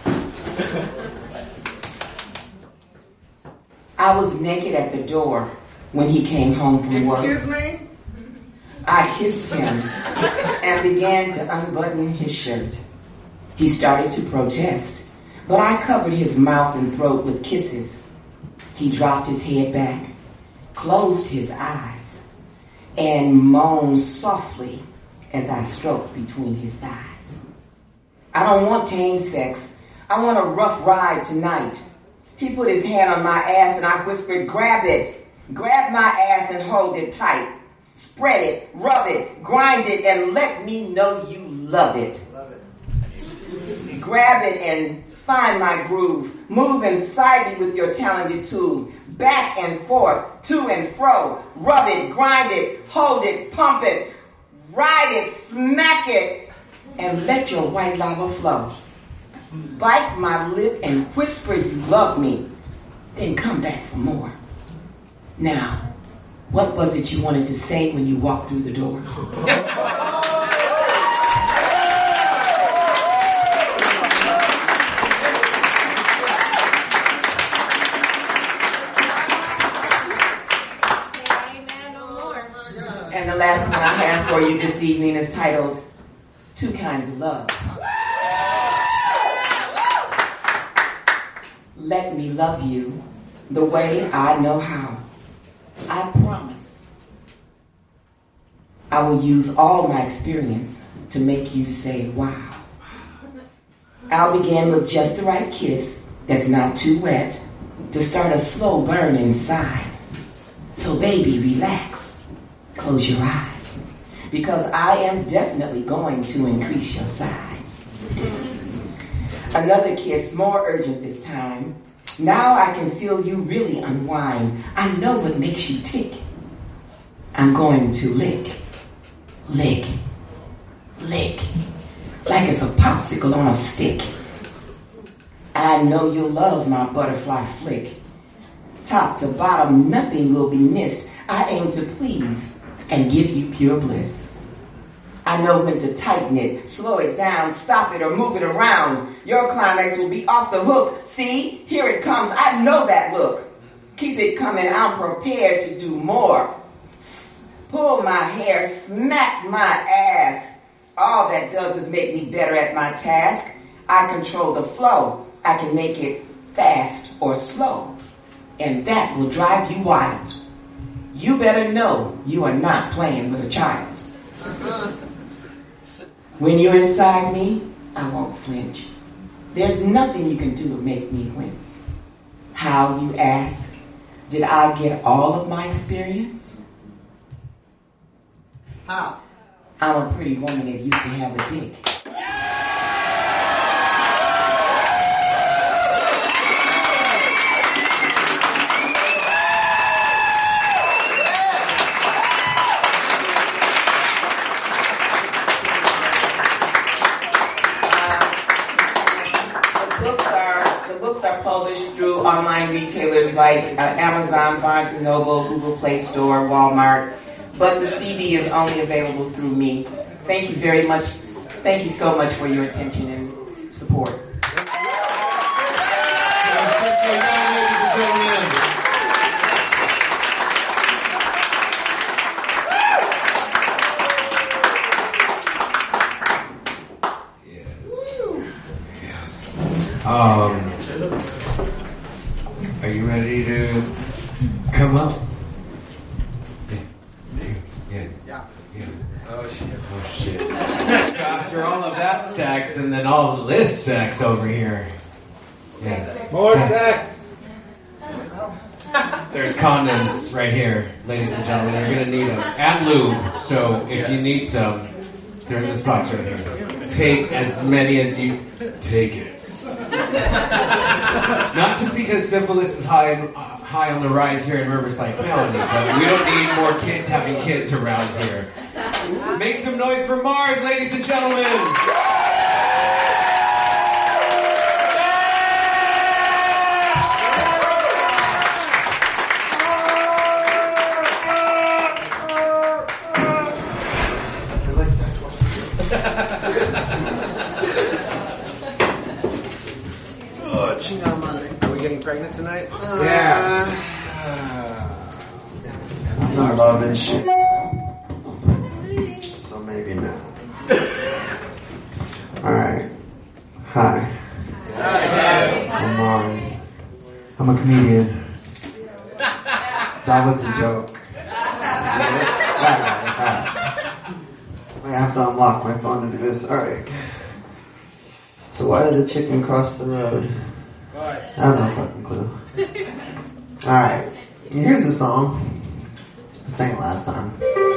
I was naked at the door when he came home from work. Excuse me? I kissed him and began to unbutton his shirt. He started to protest, but I covered his mouth and throat with kisses. He dropped his head back, closed his eyes, and moaned softly as I stroked between his thighs. I don't want tame sex. I want a rough ride tonight. He put his hand on my ass and I whispered, grab it. Grab my ass and hold it tight. Spread it, rub it, grind it, and let me know you love it. Love it. Grab it and find my groove. Move inside me with your talented tool. Back and forth, to and fro. Rub it, grind it, hold it, pump it. Ride it, smack it, and let your white lava flow. Bite my lip and whisper you love me, then come back for more. Now, what was it you wanted to say when you walked through the door? And the last one I have for you this evening is titled, Two Kinds of Love. Let me love you the way I know how. I promise. I will use all my experience to make you say, wow. I'll begin with just the right kiss that's not too wet to start a slow burn inside. So baby, relax. Close your eyes, because I am definitely going to increase your size. Another kiss, more urgent this time. Now I can feel you really unwind. I know what makes you tick. I'm going to lick, lick, lick, like it's a popsicle on a stick. I know you'll love my butterfly flick. Top to bottom, nothing will be missed. I aim to please and give you pure bliss. I know when to tighten it, slow it down, stop it, or move it around. Your climax will be off the hook. See, here it comes. I know that look. Keep it coming. I'm prepared to do more. Pull my hair, smack my ass. All that does is make me better at my task. I control the flow. I can make it fast or slow. And that will drive you wild. You better know you are not playing with a child. When you're inside me, I won't flinch. There's nothing you can do to make me wince. How, you ask? Did I get all of my experience? How? I'm a pretty woman that used to have a dick. Are published through online retailers like uh, Amazon, Barnes and Noble, Google Play Store, Walmart, but the C D is only available through me. Thank you very much. Thank you so much for your attention and support. Um, are you ready to come up? Yeah. Yeah. Yeah. Oh shit. Oh shit. So after all of that sex and then all of this sex over here. Yes. More sex. There's condoms right here, ladies and gentlemen. You're gonna need them. And lube. So if you need some, they're in the spots right here. Take as many as you take it. Not just because syphilis is high uh, high on the rise here in Riverside County, but we don't need more kids having kids around here. Make some noise for Mars, ladies and gentlemen! Are we getting pregnant tonight? Uh, yeah. I'm not loving shit. So maybe not. Alright. Hi. Hi. I'm Mars. I'm a comedian. That was the joke. I have to unlock my phone to do this. Alright. So why did the chicken cross the road? I have no fucking clue. Alright. Here's a song. I sang it last time.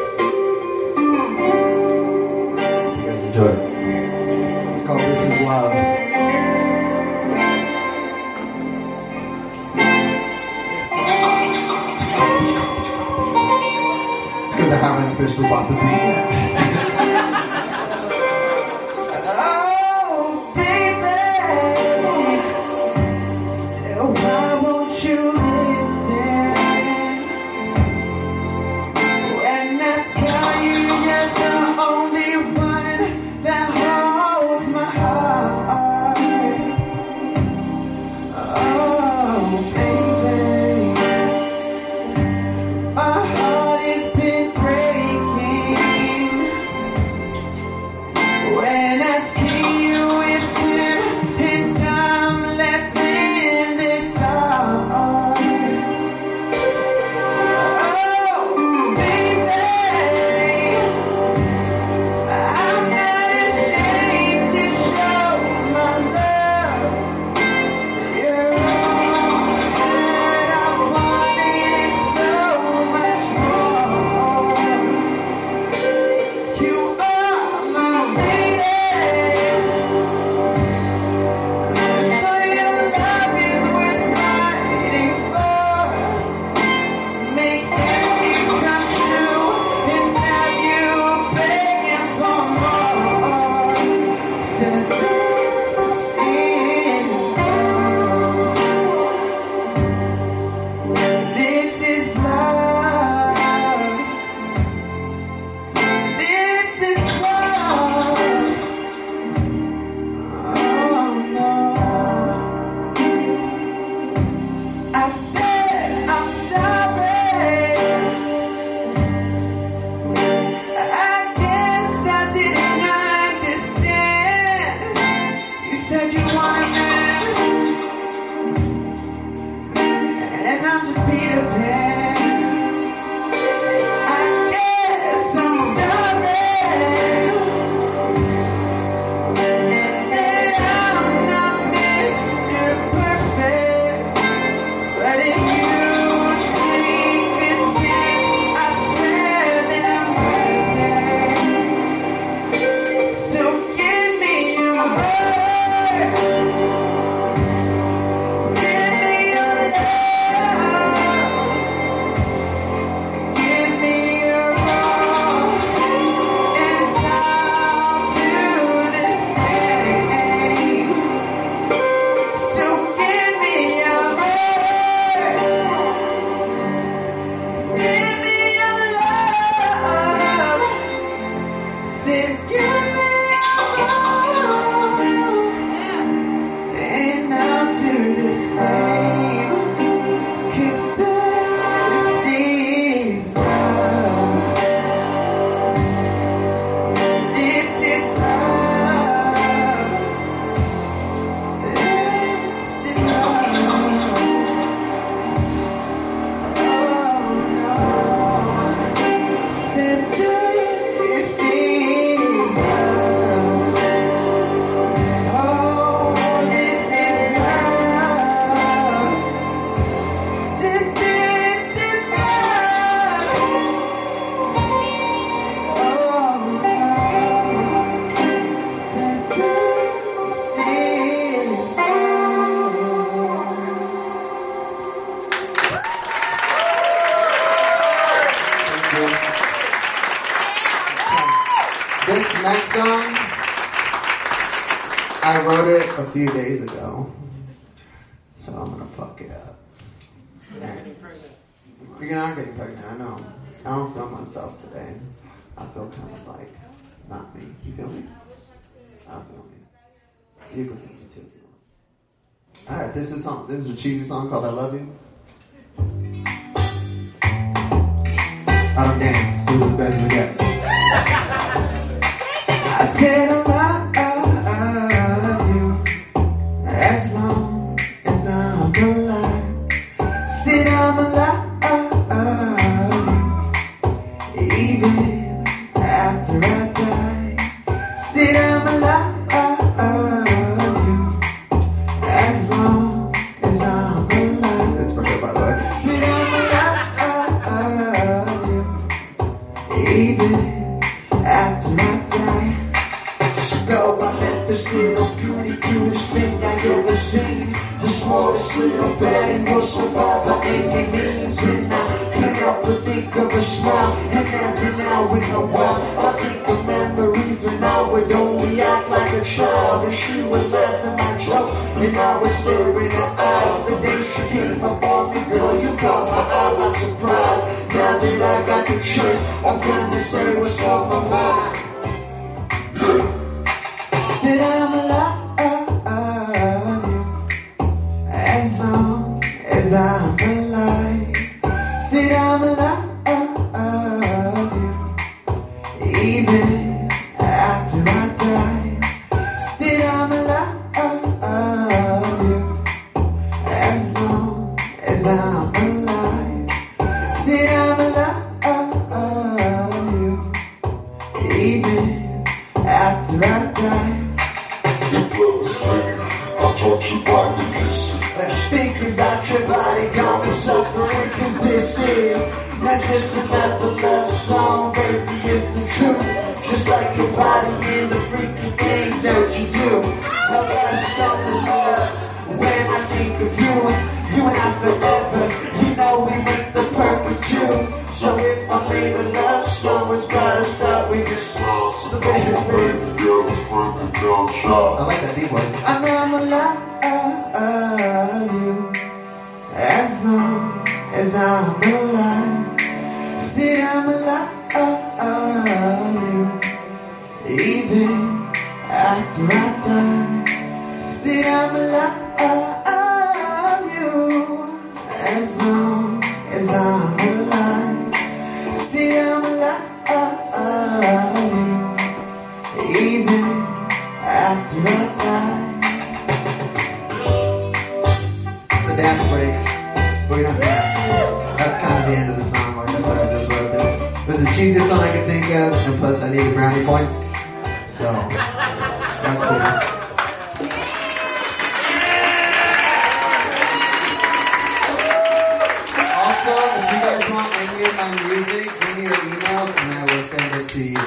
You guys enjoy it. It's called This Is Love. It's because I haven't officially bought the beat yet. next song, I wrote it a few days ago, so I'm gonna fuck it up. You're not getting pregnant, I know. I don't feel myself today. I feel kind of like not me. You feel me? I feel me. You can feel me too. Alright, this is a song. This is a cheesy song called I Love You. I don't dance. This is the best it gets. I said I love you as long as I'm alive. Said I'm alive even after I die. Said I'm alive as long as I'm alive. That's for her, by the way. Said I'm alive even after I die. So I met this little beauty, cutest thing I ever seen. The smallest little baddie will survive by any means. And I can't help but think of a smile. And every now and a while I think of memories when I would only act like a child. And she would laugh at my jokes and I would stare in her eyes. The day she came up on me, girl, you caught my eye by surprise. Now that I got the chance, I'm gonna say what's on my mind. Said I'm alive as long as I'm alive. Said I'm alive even after I die. Said I'm alive as long as I'm alive. Said I'm alive even after I die. I'll touch your body, kisses. Let's think about your body, got me suffering, cause this is not just another love song, baby, it's the truth. Just like your body and the freaky things that you do. Now that's on the love, when I think of you, you and I forever, you know we make the perfect two. So if I made a love song, it's gotta start with your smile. So baby, baby, girl, it's perfect, girl, shot. I like that deep voice. I know I'm alive you as long as I'm alive. Still I'm alive you even after I die. Still I'm alive you as long as I'm alive. Still I'm alive even after I die. Dance break. We're gonna dance. That's kind of the end of the song. Like I said, I just wrote this. It was the cheesiest one I could think of, and plus I needed brownie points. So, that's cool. Also, if you guys want any of my music, send me your emails and I will send it to you.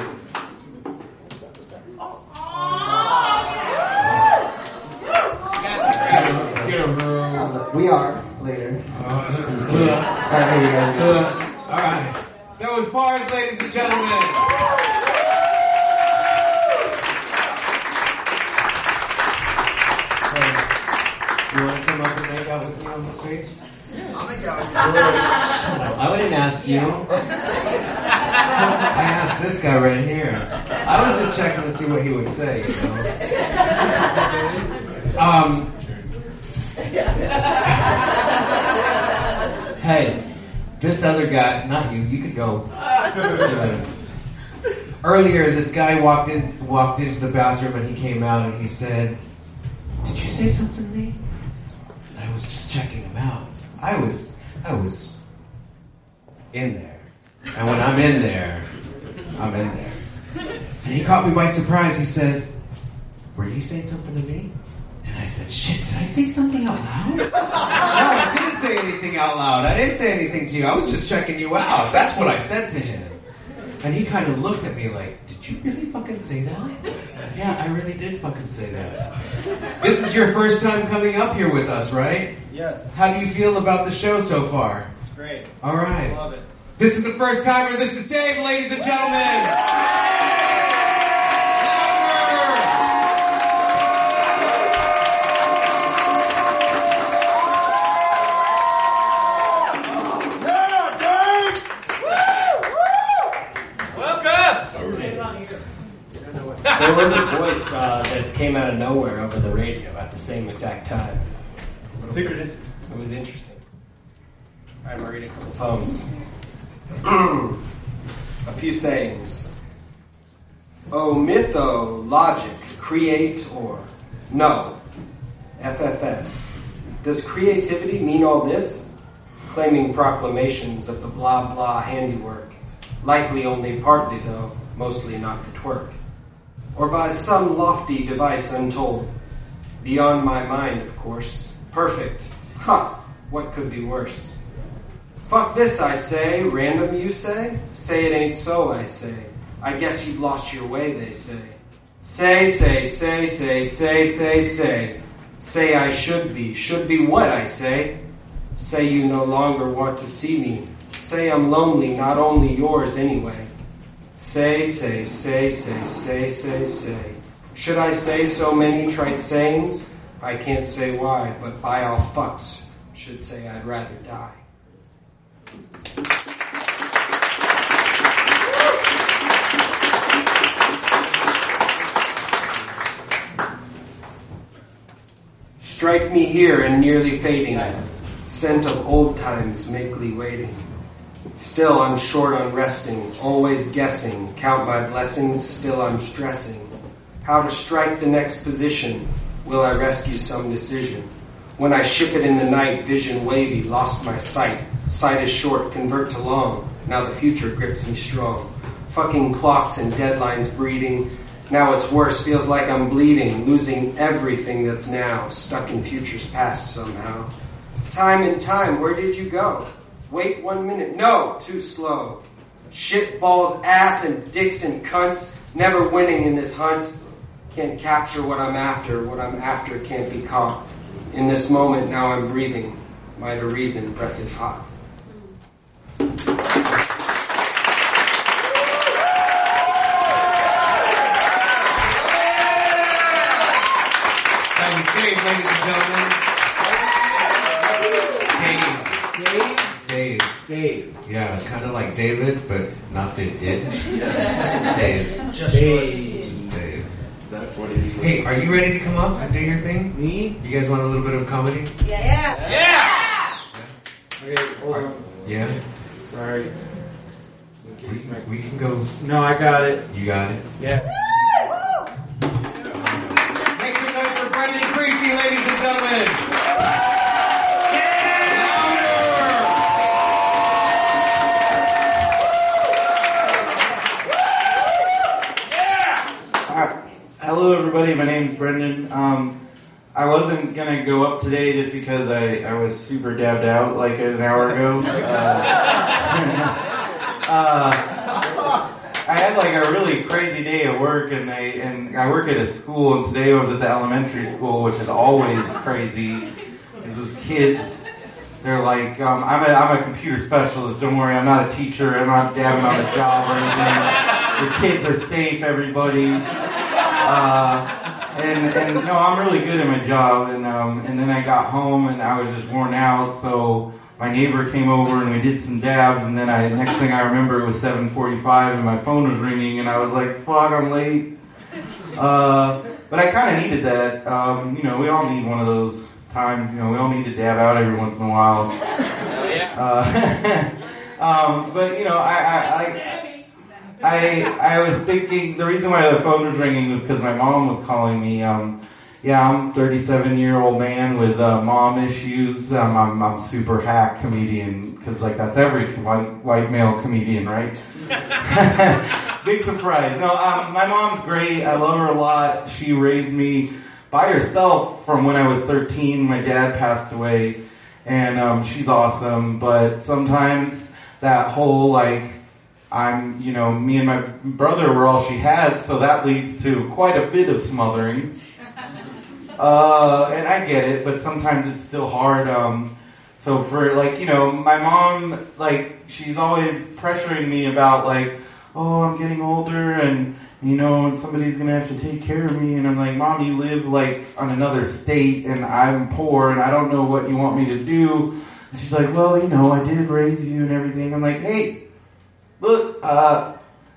We are later. Alright, here we go. Alright. That was bars, ladies and gentlemen. Hey, you want to come up and make out with me on the stage? I'll make out with you. I wouldn't ask you. I asked this guy right here. I was just checking to see what he would say, you know. Um... Hey, this other guy, not you, you could go. Earlier, this guy walked in, walked into the bathroom and he came out and he said, "Did you say something to me?" And I was just checking him out. I was, I was in there. And when I'm in there, I'm in there. And he caught me by surprise. He said, "Were you saying something to me?" And I said, "Shit, did I say something out loud?" No, I didn't say anything out loud. I didn't say anything to you. I was just checking you out. That's what I said to him. And he kind of looked at me like, "Did you really fucking say that?" Yeah, I really did fucking say that. This is your first time coming up here with us, right? Yes. How do you feel about the show so far? It's great. All right. I love it. This is the first timer. This is Dave, ladies and gentlemen. There was a voice uh, that came out of nowhere over the radio at the same exact time. Synchronicity. It was interesting. All right, I'm reading a couple poems. A few sayings. Oh, mytho, logic, create or no. F F S. Does creativity mean all this? Claiming proclamations of the blah blah handiwork. Likely only partly though, mostly not the twerk. Or by some lofty device untold. Beyond my mind, of course. Perfect. Ha! What could be worse? Fuck this, I say. Random, you say? Say it ain't so, I say. I guess you've lost your way, they say. Say, say, say, say, say, say, say. Say I should be. Should be what, I say? Say you no longer want to see me. Say I'm lonely, not only yours anyway. Say, say, say, say, say, say, say. Should I say so many trite sayings? I can't say why, but by all fucks, should say I'd rather die. Strike me here and nearly fading, scent of old times makely waiting. Still I'm short on resting, always guessing, count my blessings, still I'm stressing. How to strike the next position, will I rescue some decision? When I ship it in the night, vision wavy, lost my sight. Sight is short, convert to long, now the future grips me strong. Fucking clocks and deadlines breeding, now it's worse, feels like I'm bleeding, losing everything that's now, stuck in futures past somehow. Time and time, where did you go? Wait one minute, no, too slow. Shit balls, ass and dicks and cunts, never winning in this hunt. Can't capture what I'm after, what I'm after can't be caught. In this moment, now I'm breathing. Might a reason, breath is hot. That was Dave, ladies and gentlemen. Dave. Dave? Dave. Dave. Yeah, kind of like David, but not the it. Dave. Just Dave. Just Dave. Is that a forty? Hey, are you ready to come up and do your thing? Me? You guys want a little bit of comedy? Yeah, yeah. Yeah! Okay, hold on. Yeah? Sorry. We, we can go. No, I got it. You got it? Yeah. Make some noise for Brendan Creasy, ladies and gentlemen. Hello everybody, my name's Brendan. Um, I wasn't gonna go up today just because I, I was super dabbed out like an hour ago. Uh, uh, I had like a really crazy day at work and I, and I work at a school and today I was at the elementary school, which is always crazy. It's those kids. They're like, um, I'm a, I'm a computer specialist, don't worry, I'm not a teacher, I'm not dabbing on a job or anything. The kids are safe, everybody. Uh, and, and no, I'm really good at my job, and, um, and then I got home and I was just worn out, so my neighbor came over and we did some dabs, and then I, next thing I remember it was seven forty-five and my phone was ringing and I was like, fuck, I'm late. Uh, but I kinda needed that, um, you know, we all need one of those times, you know, we all need to dab out every once in a while. Uh, um, but you know, I, I, I I I was thinking the reason why the phone was ringing was because my mom was calling me. Um, yeah, I'm a thirty-seven year old man with uh, mom issues. Um, I'm I'm super hack comedian because like that's every white white male comedian, right? Big surprise. No, um, my mom's great. I love her a lot. She raised me by herself from when I was thirteen. My dad passed away, and um, she's awesome. But sometimes that whole like. I'm, you know, me and my brother were all she had, so that leads to quite a bit of smothering. Uh, and I get it, but sometimes it's still hard. Um, so for like, you know, my mom, like, she's always pressuring me about like, oh, I'm getting older and, you know, and somebody's gonna have to take care of me. And I'm like, Mom, you live like on another state and I'm poor and I don't know what you want me to do. And she's like, well, you know, I did raise you and everything. I'm like, hey, look, uh,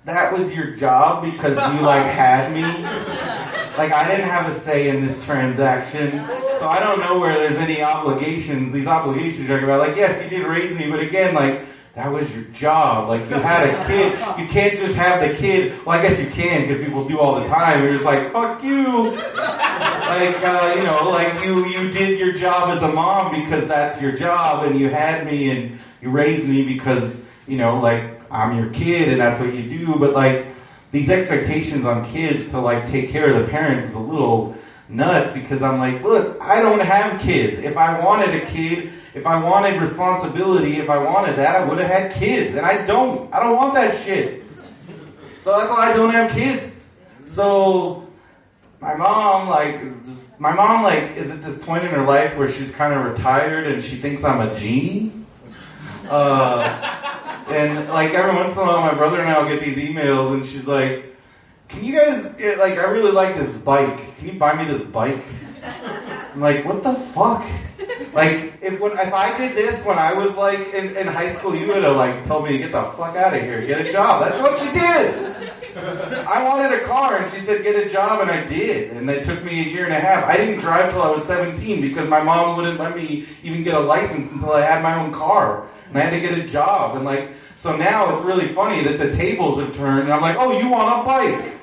that was your job because you like had me. Like I didn't have a say in this transaction, so I don't know where there's any obligations. These obligations you're talking about, like yes, you did raise me, but again, like that was your job. Like you had a kid, you can't just have the kid. Well, I guess you can because people do all the time. You're just like fuck you. Like uh, you know, like you you did your job as a mom because that's your job, and you had me and you raised me because you know, like I'm your kid and that's what you do. But like these expectations on kids to like take care of the parents is a little nuts because I'm like, look, I don't have kids. If I wanted a kid, if I wanted responsibility, if I wanted that, I would have had kids. And I don't. I don't want that shit. So that's why I don't have kids. So my mom, like, is just, my mom, like, is at this point in her life where she's kind of retired and she thinks I'm a genie. Uh, and like every once in a while, my brother and I will get these emails, and she's like, "Can you guys like? I really like this bike. Can you buy me this bike?" I'm like, "What the fuck?" Like if when if I did this when I was like in, in high school, you would have like told me to get the fuck out of here, get a job. That's what she did. I wanted a car, and she said get a job, and I did. And it took me a year and a half. I didn't drive till I was seventeen because my mom wouldn't let me even get a license until I had my own car. And I had to get a job, and like, so now it's really funny that the tables have turned, and I'm like, oh, you want a bike?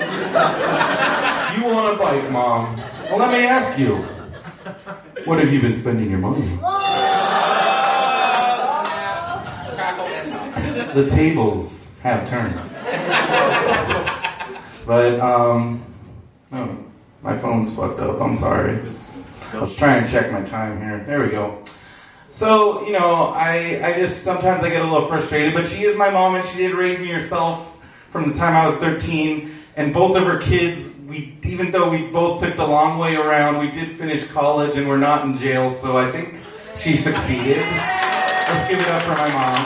You want a bike, Mom? Well, let me ask you, what have you been spending your money on? The tables have turned. But, um, oh, my phone's fucked up, I'm sorry. I was trying to check my time here. There we go. So, you know, I, I just, sometimes I get a little frustrated, but she is my mom and she did raise me herself from the time I was thirteen, and both of her kids, we, even though we both took the long way around, we did finish college and we're not in jail, so I think she succeeded. Let's give it up for my mom.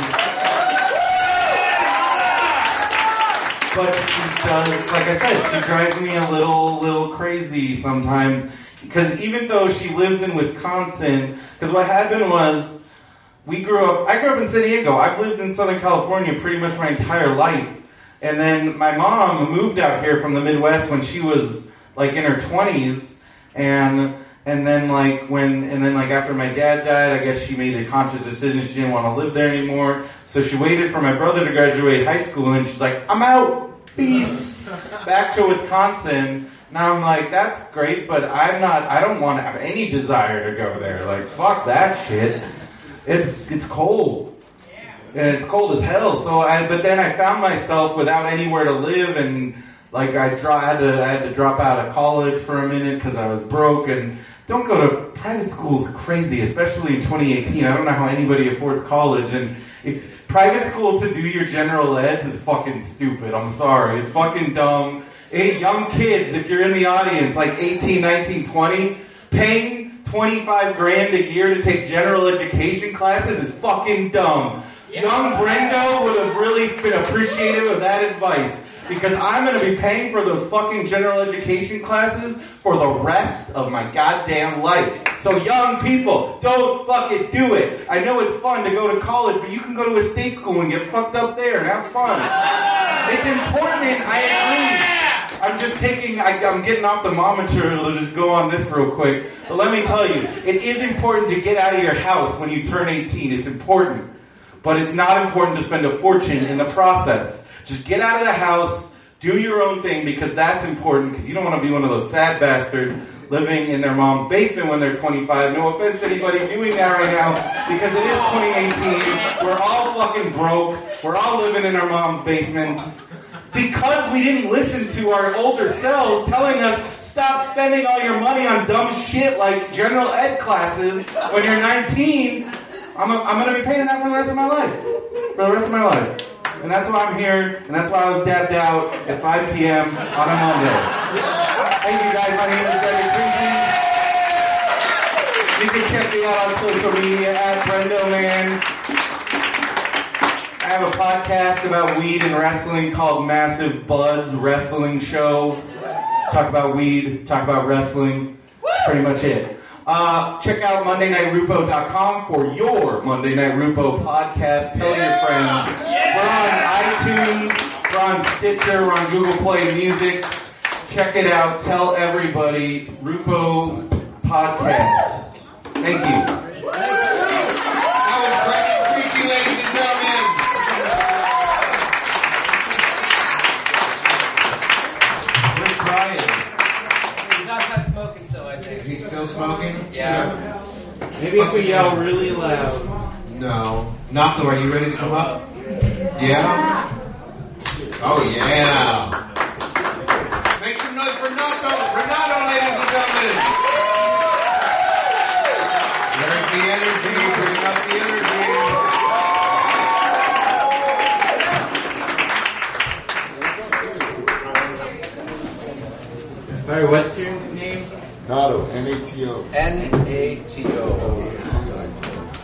But she does, like I said, she drives me a little, little crazy sometimes. Because even though she lives in Wisconsin, because what happened was, we grew up, I grew up in San Diego. I've lived in Southern California pretty much my entire life. And then my mom moved out here from the Midwest when she was like in her twenties. And, and then like when, and then like after my dad died, I guess she made a conscious decision she didn't want to live there anymore. So she waited for my brother to graduate high school, and then she's like, I'm out, peace, back to Wisconsin. Now I'm like, that's great, but I'm not, I don't want to have any desire to go there. Like, fuck that shit. It's, it's cold. And it's cold as hell. So I, but then I found myself without anywhere to live, and like I, dro- I had to, I had to drop out of college for a minute because I was broke. And don't go to private schools crazy, especially in twenty eighteen. I don't know how anybody affords college. And if private school to do your general ed is fucking stupid. I'm sorry. It's fucking dumb. Eight young kids, if you're in the audience, like eighteen, nineteen, twenty, paying twenty-five grand a year to take general education classes is fucking dumb. Yeah. Young Brendo would have really been appreciative of that advice, because I'm going to be paying for those fucking general education classes for the rest of my goddamn life. So young people, don't fucking do it. I know it's fun to go to college, but you can go to a state school and get fucked up there and have fun. It's important, I agree. I'm just taking, I, I'm getting off the mom material to just go on this real quick. But let me tell you, it is important to get out of your house when you turn eighteen. It's important. But it's not important to spend a fortune in the process. Just get out of the house, do your own thing, because that's important, because you don't want to be one of those sad bastards living in their mom's basement when they're twenty-five. No offense to anybody doing that right now, because it is twenty eighteen. We're all fucking broke. We're all living in our mom's basements. Because we didn't listen to our older selves telling us, stop spending all your money on dumb shit like general ed classes when you're nineteen. I'm, a, I'm going to be paying that for the rest of my life. For the rest of my life. And that's why I'm here, and that's why I was dabbed out at five p.m. on a Monday. Thank you guys. My name is Eddie Creasy. You can check me out on social media at Brendo Man. I have a podcast about weed and wrestling called Massive Buzz Wrestling Show. Talk about weed, talk about wrestling. Pretty much it. Uh, check out Monday Night Rupo dot com for your Monday Night Rupo podcast. Tell your friends. We're on iTunes. We're on Stitcher. We're on Google Play Music. Check it out. Tell everybody. Rupo Podcast. Thank you. That was Brendan Creaky, ladies and gentlemen. Where's Brian? He's not done smoking still, I think. He's still smoking? Yeah. Maybe if we yell really loud. No. Nato, are you ready to come up? Yeah? Oh, yeah. Make some noise for Nato. Renato, ladies and gentlemen. There's the energy. Bring up the energy. Sorry, what's your name? Nato, N A T O. N A T O. Something like that.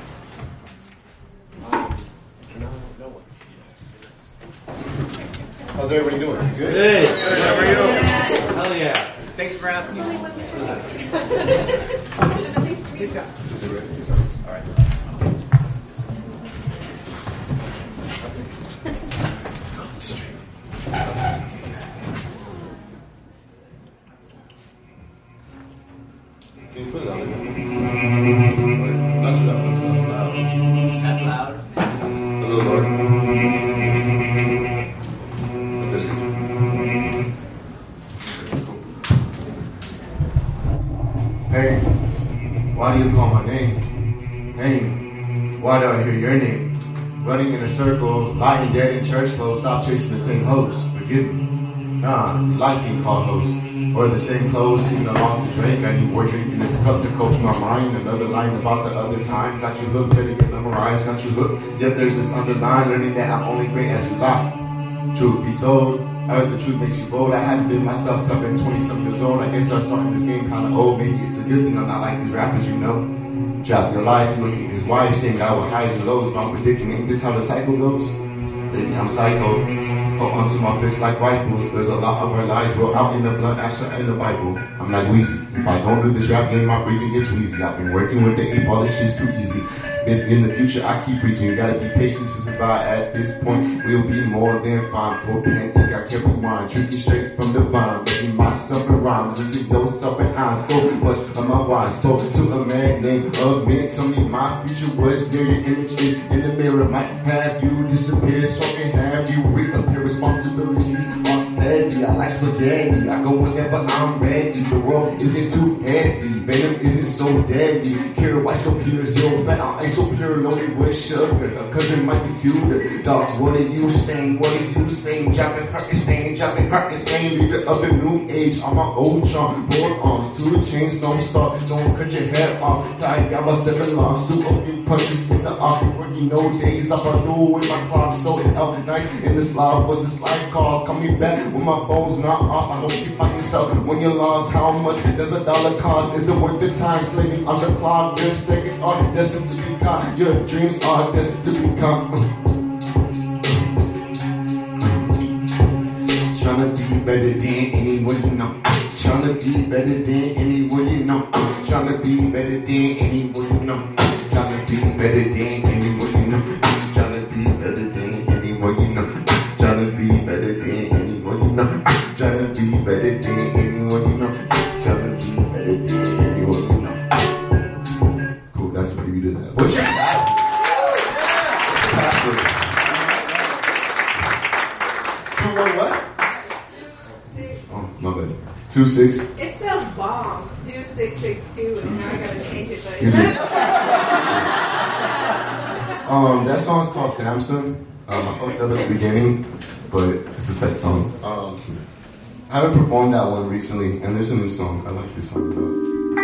How's everybody doing? Good? Good. Good. How are you? Hell yeah. Thanks for asking. All right. Can you put it on? Not too loud, not too loud. That's loud. That's loud. A little lower. Hey, why do you call my name? Hey, why do I hear your name? Running in a circle, lying dead in church clothes, stop chasing the same hoes. Forgive me. Nah, you like being called hoes. Or the same clothes, singing along to drink. I need more drinking this cup to coach my mind. Another line about the other time. Got you hooked, better get memorized, got you hooked. Yet there's this underline, learning that I'm only great as you lie. Truth be told, I heard the truth makes you bold. I haven't been myself stuck at twenty-some years old. I guess I started this game kinda old. Maybe it's a good thing I'm not like these rappers, you know. Drop your life, looking at his wife, saying I will highs and lows, but I'm predicting, ain't this how the cycle goes? Baby, I'm psycho. Go onto my fist like rifles. There's a lot of our lives wrote out in the blood, Asher and the Bible. I'm like Weezy. If I don't do this rap game, my breathing gets wheezy. I've been working with the eight ball, this shit's too easy. In, in the future, I keep preaching. You gotta be patient to survive. At this point, we'll be more than fine. For pen ink, I kept rewind. Drinking straight from the vine. Making myself in rhymes. Into yourself and I. So much of my wine. Spoke to a man named Ugman. Told me my future was there. Your image is in the mirror. Might have you disappear. So I can have you reappear. Responsibilities are heavy. I like spaghetti. I go whenever I'm ready. The world isn't too heavy. Venom isn't so deadly. Pure white, so pure, zero fat. I ain't so pure, loaded with sugar. Cause it might be cuter. Dog, what are you saying? What are you saying? Dropping heart is saying, dropping heart is saying. Leader of the new age. I'm my old charm. Board arms, two chains, don't stop. Don't cut your head off. Tied down by seven locks. Two open punches in the office. Working no days up. I know with my clock. So out nice in the slide. What's this life called? Coming back with my bones not off. I hope you find yourself when you're lost. How much does a dollar cost? Is it worth the time? Slaving on the clock. Your seconds are destined to be caught. Your dreams are destined to become. Tryna be better than anyone you know. Tryna be better than anyone you know. Tryna be better than anyone you know. Tryna be better than anyone you know. Tryna be better than anyone you know. Tryna be better than anyone you know. Tryna be better than anyone you know. Tryna be better than anyone you know. Cool, that's what you did that. What's your password? Two one what? Oh, my bad. Two six. It spells bomb. Two six six two, and now I gotta change it. But You did. Um, that song's called Samson. Um, I fucked up at the beginning, but it's a tight song. Um, I haven't performed that one recently, and there's a new song. I like this song though.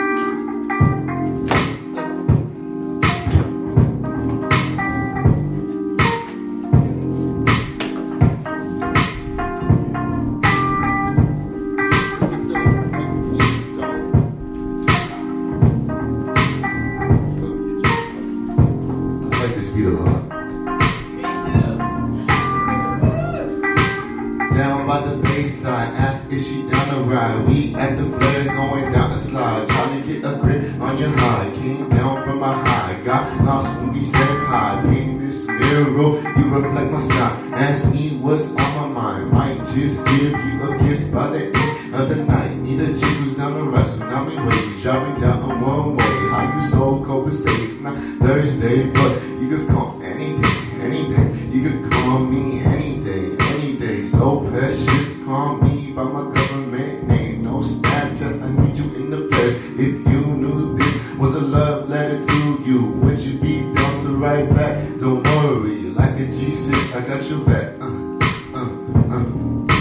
At the flare, going down the slide, trying to get a grip on your high. Came down from my high, got lost when we said hi. Being this mirror, you reflect my smile. Ask me what's on my mind. Might just give you a kiss by the end of the night. Need a chick who's down the rest, now me waiting, driving down the one way. How you so cold with It's not Thursday, but you could call any day, any day. You could call me any day, any day. So precious, call me by my government name. No Snapchats, I need you in the flesh. If you knew this was a love letter to you, would you be down to write back? Don't worry, like a G six, I got your back. Uh, uh, uh.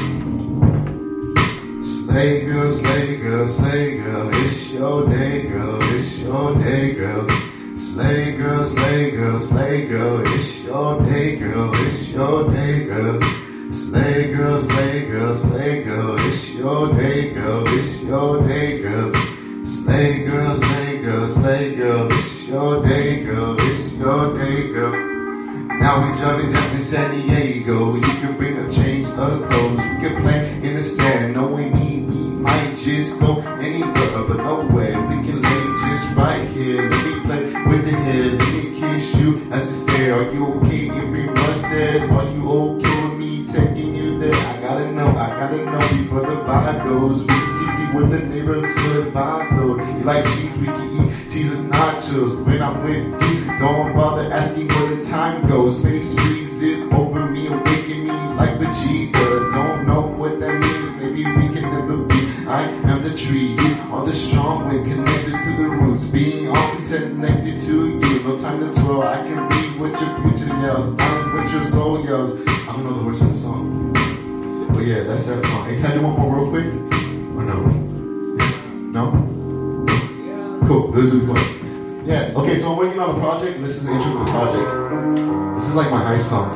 Slay girl, slay girl, slay girl, it's your day, girl, it's your day, girl. Slay girl, slay girl, slay girl, it's your day, girl, it's your day, girl. Slay girl, slay girl, slay girl, it's your day, girl, it's your day, girl. Slay girl, slay girl, slay girl, it's your day, girl, it's your day, girl. Now we driving down to San Diego. You can bring a change of clothes. We can play in the sand. Knowing me, we might just go anywhere, but no way. We can lay just right here. Let me play with the head. Let me kiss you as you stare. Are you okay if we run stairs? Are you okay with me taking you there? I gotta know, I gotta know before the vibe goes. We can keep you with the neighborhood vibe though. You like cheese, we can eat Jesus nachos. When I'm with you, don't bother asking where the time goes. Space breezes over me, awaken me like Vegeta. Don't know what that means, maybe we can never be. I am the tree, you are the strong wind, connected to the roots. Being all connected to you, no time to twirl. I can read what your future yells, find what your soul yells. I don't know the words of the song, but yeah, that's that song. Hey, can I do one more real quick? Or no? No? Cool, this is fun. Yeah, okay, so I'm working on a project. This is the intro to the project. This is like my hype song.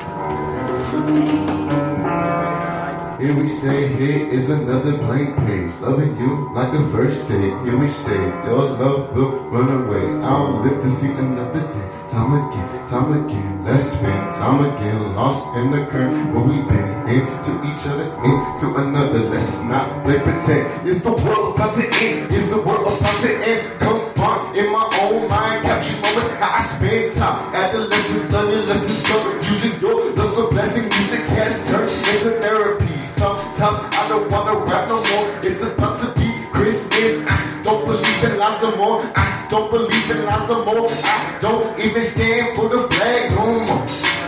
Here we stay, here is another blank page. Loving you like a first date. Here we stay, your love will run away. I'll live to see another day. Time again, time again, let's spend time again. Lost in the current where we've been. Into each other, into another. Let's not play pretend. Is the world about to end? Is the world about to end? Come on, in my own mind, capture moments. How I spend time. Adolescence, learning lessons, come using your love for blessing. Music has turned into therapy. Sometimes I don't wanna rap no more. It's about to be Christmas. I don't believe in lies no more. I don't believe in lies no more. I don't even stand for the flag no more.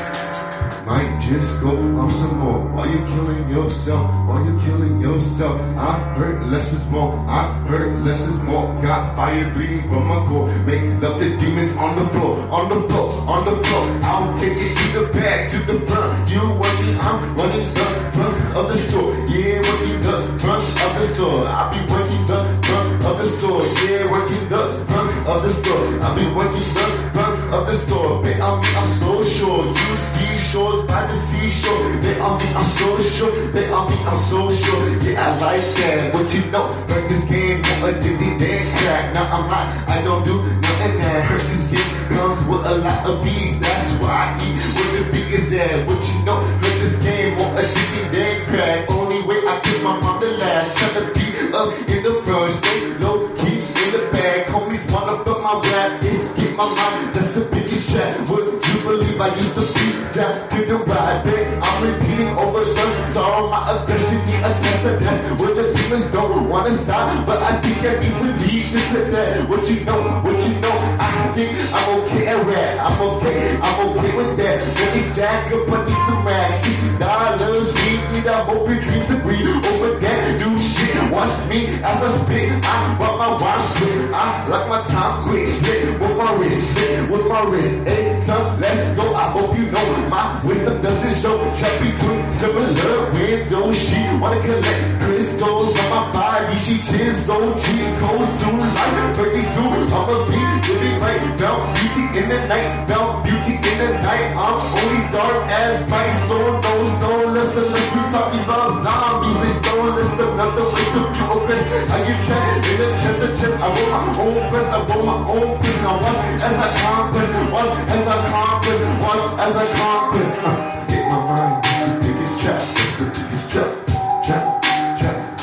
Might just go off some more. While you killing yourself, while you killing yourself. I heard less is more, I heard less is more. Got fire bleeding from my core. Make love to demons on the floor, on the floor, on the floor. I'll take it to the back, to the front. You working, I'm running the front of the store. Yeah, working the front of the store. I'll be working the front of the store. Yeah, working the front of the store. I'll be working the front of the store. Bet on me, I'm so sure. You see shores by the seashore. Bet on me, I'm so sure. Bet on me, I'm so sure. Yeah, I like that. What you know? Heard this game more addicted than crack. Now I'm hot, I don't do nothing that. Heard this game comes with a lot of beef. That's why I eat with the biggest ass. What you know? Heard this game more addicted than crack. Only way I get my mom to laugh. Try to be up in the front, stay low key in the back. Homies wanna put my rap, escape my mind. That's the biggest trap. Would you believe I used to be zapped to the ride? Bet I'm repeating over the sorrow. My aggression need a test of that's where the demons don't wanna stop. But I think I need to leave this and that. What you know, what you know, I think I'm okay at rap. I'm okay, I'm okay with that. Let me stack up, I need some racks. fifty dollars, we need, I hope your dreams agree. Over that new shit, watch me as I spit. I rock my watch split. I like my time quick, slit with my wrist, slit with my wrist. Hey, tough, let's go. I hope you know my wisdom doesn't show. Trap between similar windows. She wanna collect crystals on my body. She chiseled, cheat codes soon like thirty soon. I'ma be living right. Found beauty in the night, found beauty in the night. I'm only dark as bright, so those no listen. Let's be talking about zombies. They soulless, another way to progress. I get trapped in the chest of chest. I roll my own quest, I roll my own quest. Now watch as I conquest, watch as I conquest, watch as I conquest. Uh, escape my mind, that's the biggest trap, that's the biggest trap, trap, trap,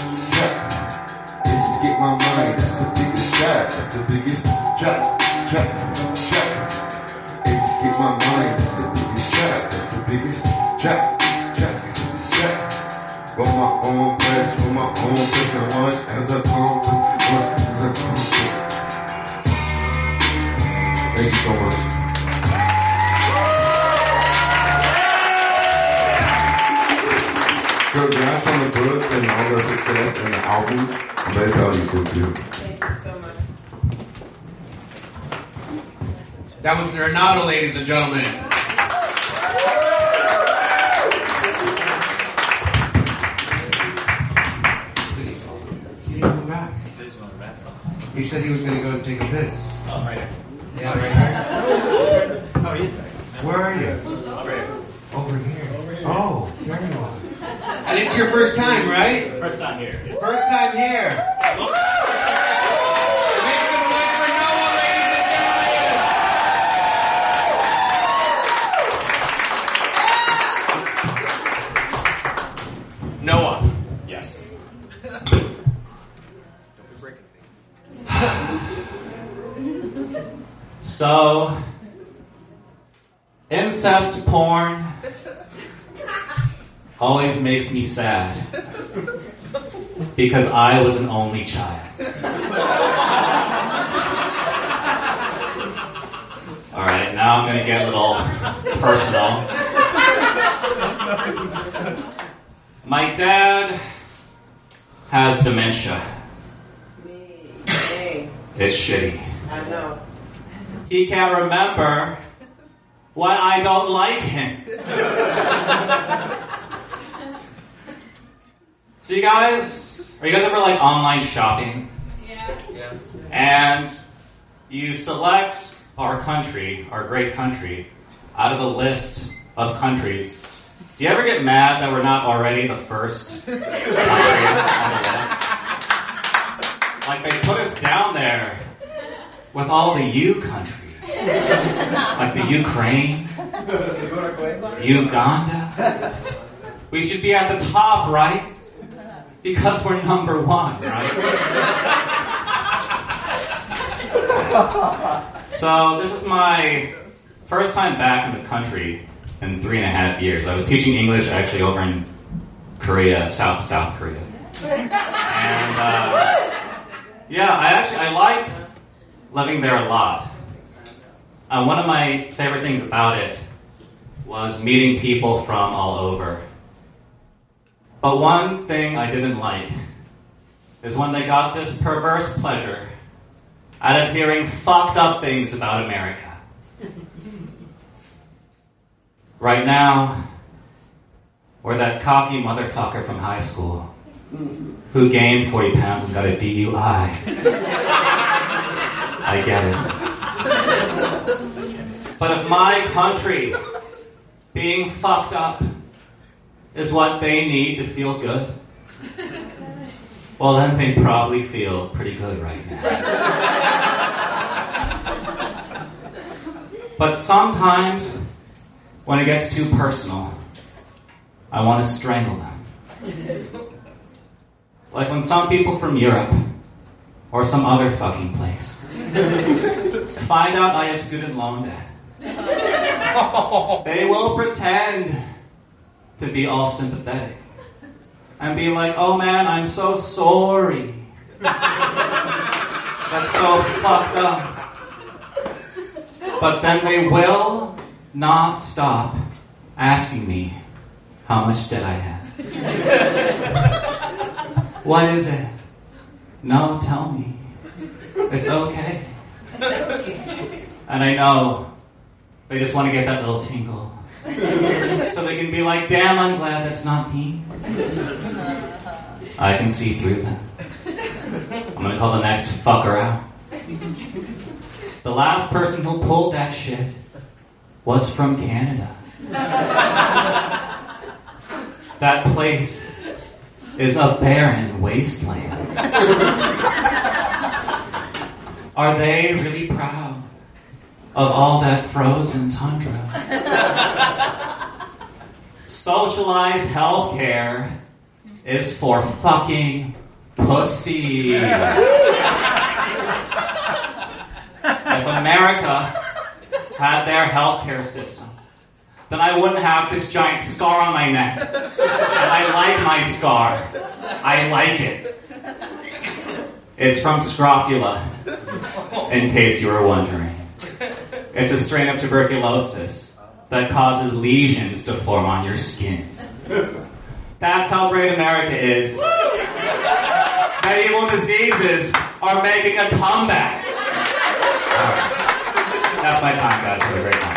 trap. Escape my mind, that's the biggest trap, that's the biggest trap, trap, trap. Escape my mind. own place, with my own place, and watch as I come, watch as I come. Thank you so much. Congrats on the books and all the success and the album. I'm very proud of you too. Thank you so much. That was Renato, ladies and gentlemen. He didn't come back. He said he was going to go and take a piss. Oh, right there. Yeah, right there. Oh, he's back. Where are you? Over here. Over here. Oh, there you are. And it's your first time, right? First time here. First time here. Make some noise for Noah, ladies and gentlemen. Noah. Yes. Don't be breaking things. So, incest porn always makes me sad because I was an only child. Alright, now I'm gonna get a little personal. My dad has dementia. It's shitty. I know. He can't remember why I don't like him. So you guys, are you guys ever like online shopping? Yeah. Yeah. And you select our country, our great country, out of a list of countries. Do you ever get mad that we're not already the first country on the list? Like they put us down there with all the U countries. Like the Ukraine, Uganda. We should be at the top, right? Because we're number one, right? So this is my first time back in the country in three and a half years. I was teaching English actually over in Korea, South South Korea. And uh, yeah, I actually I liked living there a lot. Uh, one of my favorite things about it was meeting people from all over. But one thing I didn't like is when they got this perverse pleasure out of hearing fucked up things about America. Right now, we're that cocky motherfucker from high school who gained forty pounds and got a D U I. I get it. But if my country being fucked up is what they need to feel good, well then they probably feel pretty good right now. But sometimes, when it gets too personal, I want to strangle them. Like when some people from Europe, or some other fucking place, find out I have student loan debt. They will pretend to be all sympathetic and be like, oh man, I'm so sorry. That's so fucked up. But then they will not stop asking me how much debt I have. What is it? No, tell me. It's okay. And I know they just want to get that little tingle. So they can be like, damn, I'm glad that's not me. I can see through them. I'm gonna call the next fucker out. The last person who pulled that shit was from Canada. That place is a barren wasteland. Are they really proud of all that frozen tundra? Socialized healthcare is for fucking pussy. If America had their healthcare system, then I wouldn't have this giant scar on my neck I like my scar. I like it. It's from scrofula, in case you were wondering. It's a strain of tuberculosis that causes lesions to form on your skin. That's how great America is. Medieval diseases are making a comeback. That's my time, guys. Have a great time.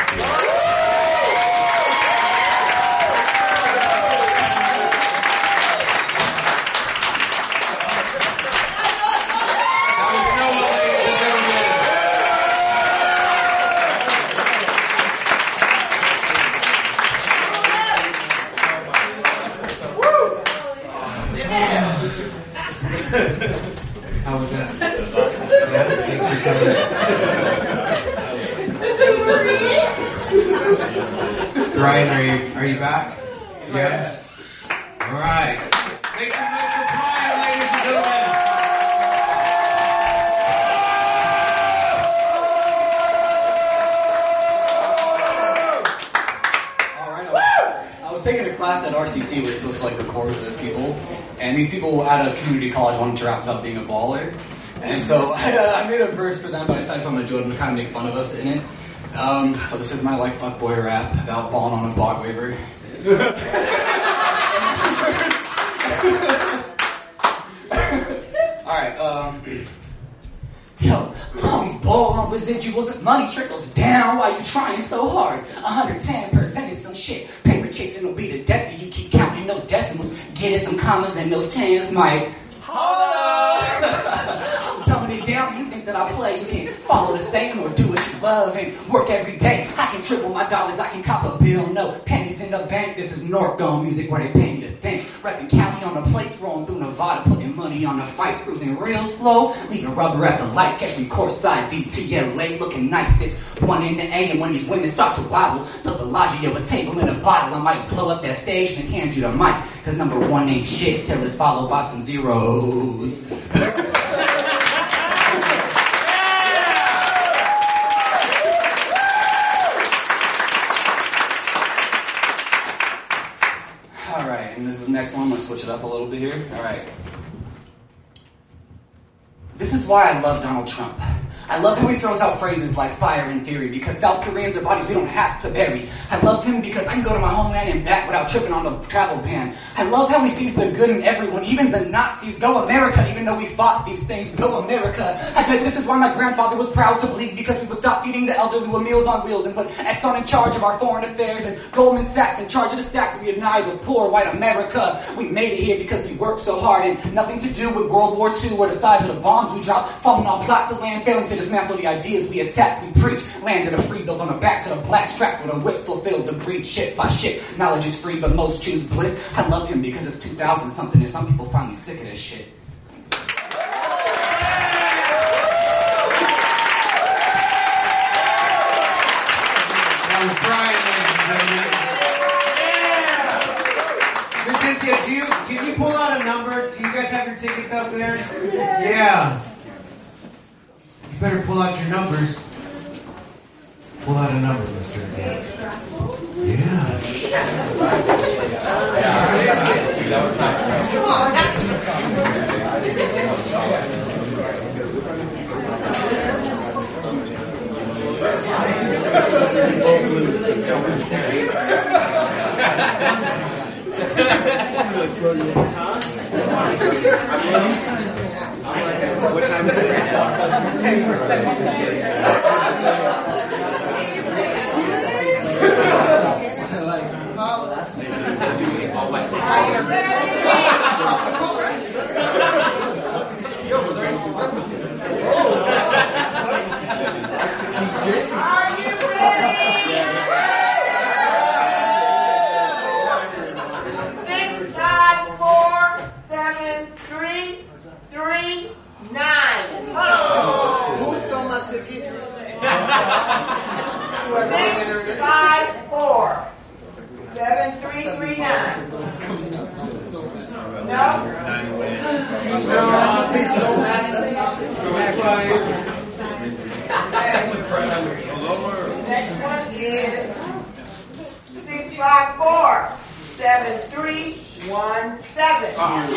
How was that? Yeah, thanks for coming. Brian, are you are you back? Yeah. All right. Make some noise for Brian, ladies and gentlemen. All right. I was taking a class at R C C where you're supposed to like record with people. And these people at a community college wanted to rap about being a baller. And so I, uh, I made a verse for them, but I decided if I'm going to do it, I'm going to kind of make fun of us in it. Um, so this is my like fuckboy rap about balling on a bog waiver. Alright, um... Yo, always ball on residuals as money trickles down while you trying so hard. one hundred ten percent is some shit. Paper chasing will be the death of you. Keep counting those decimals. Get it some commas and those tens might. I'm dumbing it down. You think that I play? You can follow the same or do what you love and work every day. I can triple my dollars. I can cop a bill. No pennies in the bank. This is North Dome music where they pay me to think. Repping Cali on the plates, rolling through Nevada, putting money on the fights, cruising real slow, leaving rubber at the lights. Catch me courtside, D T L A, looking nice. It's one in the A, and when these women start to wobble, the Bellagio, a table in a bottle. I might blow up that stage and hand you the mic, cause number one ain't shit till it's followed by some zeros. Alright, and this is the next one. I'm gonna switch it up a little bit here. Alright. This is why I love Donald Trump. I love how he throws out phrases like fire in theory, because South Koreans are bodies we don't have to bury. I love him because I can go to my homeland and back without tripping on the travel ban. I love how he sees the good in everyone, even the Nazis. Go America, even though we fought these things. Go America. I bet this is why my grandfather was proud to bleed, because we would stop feeding the elderly with meals on wheels and put Exxon in charge of our foreign affairs and Goldman Sachs in charge of the stacks and we deny the poor white America. We made it here because we worked so hard, and nothing to do with World War Two or the size of the bombs we dropped, falling on plots of land, failing to dismantle the ideas we attack, we preach. Landed a free built on the backs of the black strap with a whip fulfilled the breed. Shit by shit. Knowledge is free, but most choose bliss. I love him because it's two thousand something and some people finally sick of this shit. That was Brian, ladies and gentlemen. Yeah! Miss Cynthia, do you, can you pull out a number? Do you guys have your tickets out there? Yeah. You better pull out your numbers. Pull out a number, Miss Cynthia. Yeah. What time is it? ten percent. Are you ready? Six, five, four, seven, three, three, nine. Who stole my ticket? Six, five, four, seven, three, three, nine. No? No, I'll be so mad that's not ticket. Next one is six, five, four, seven, three, one, seven.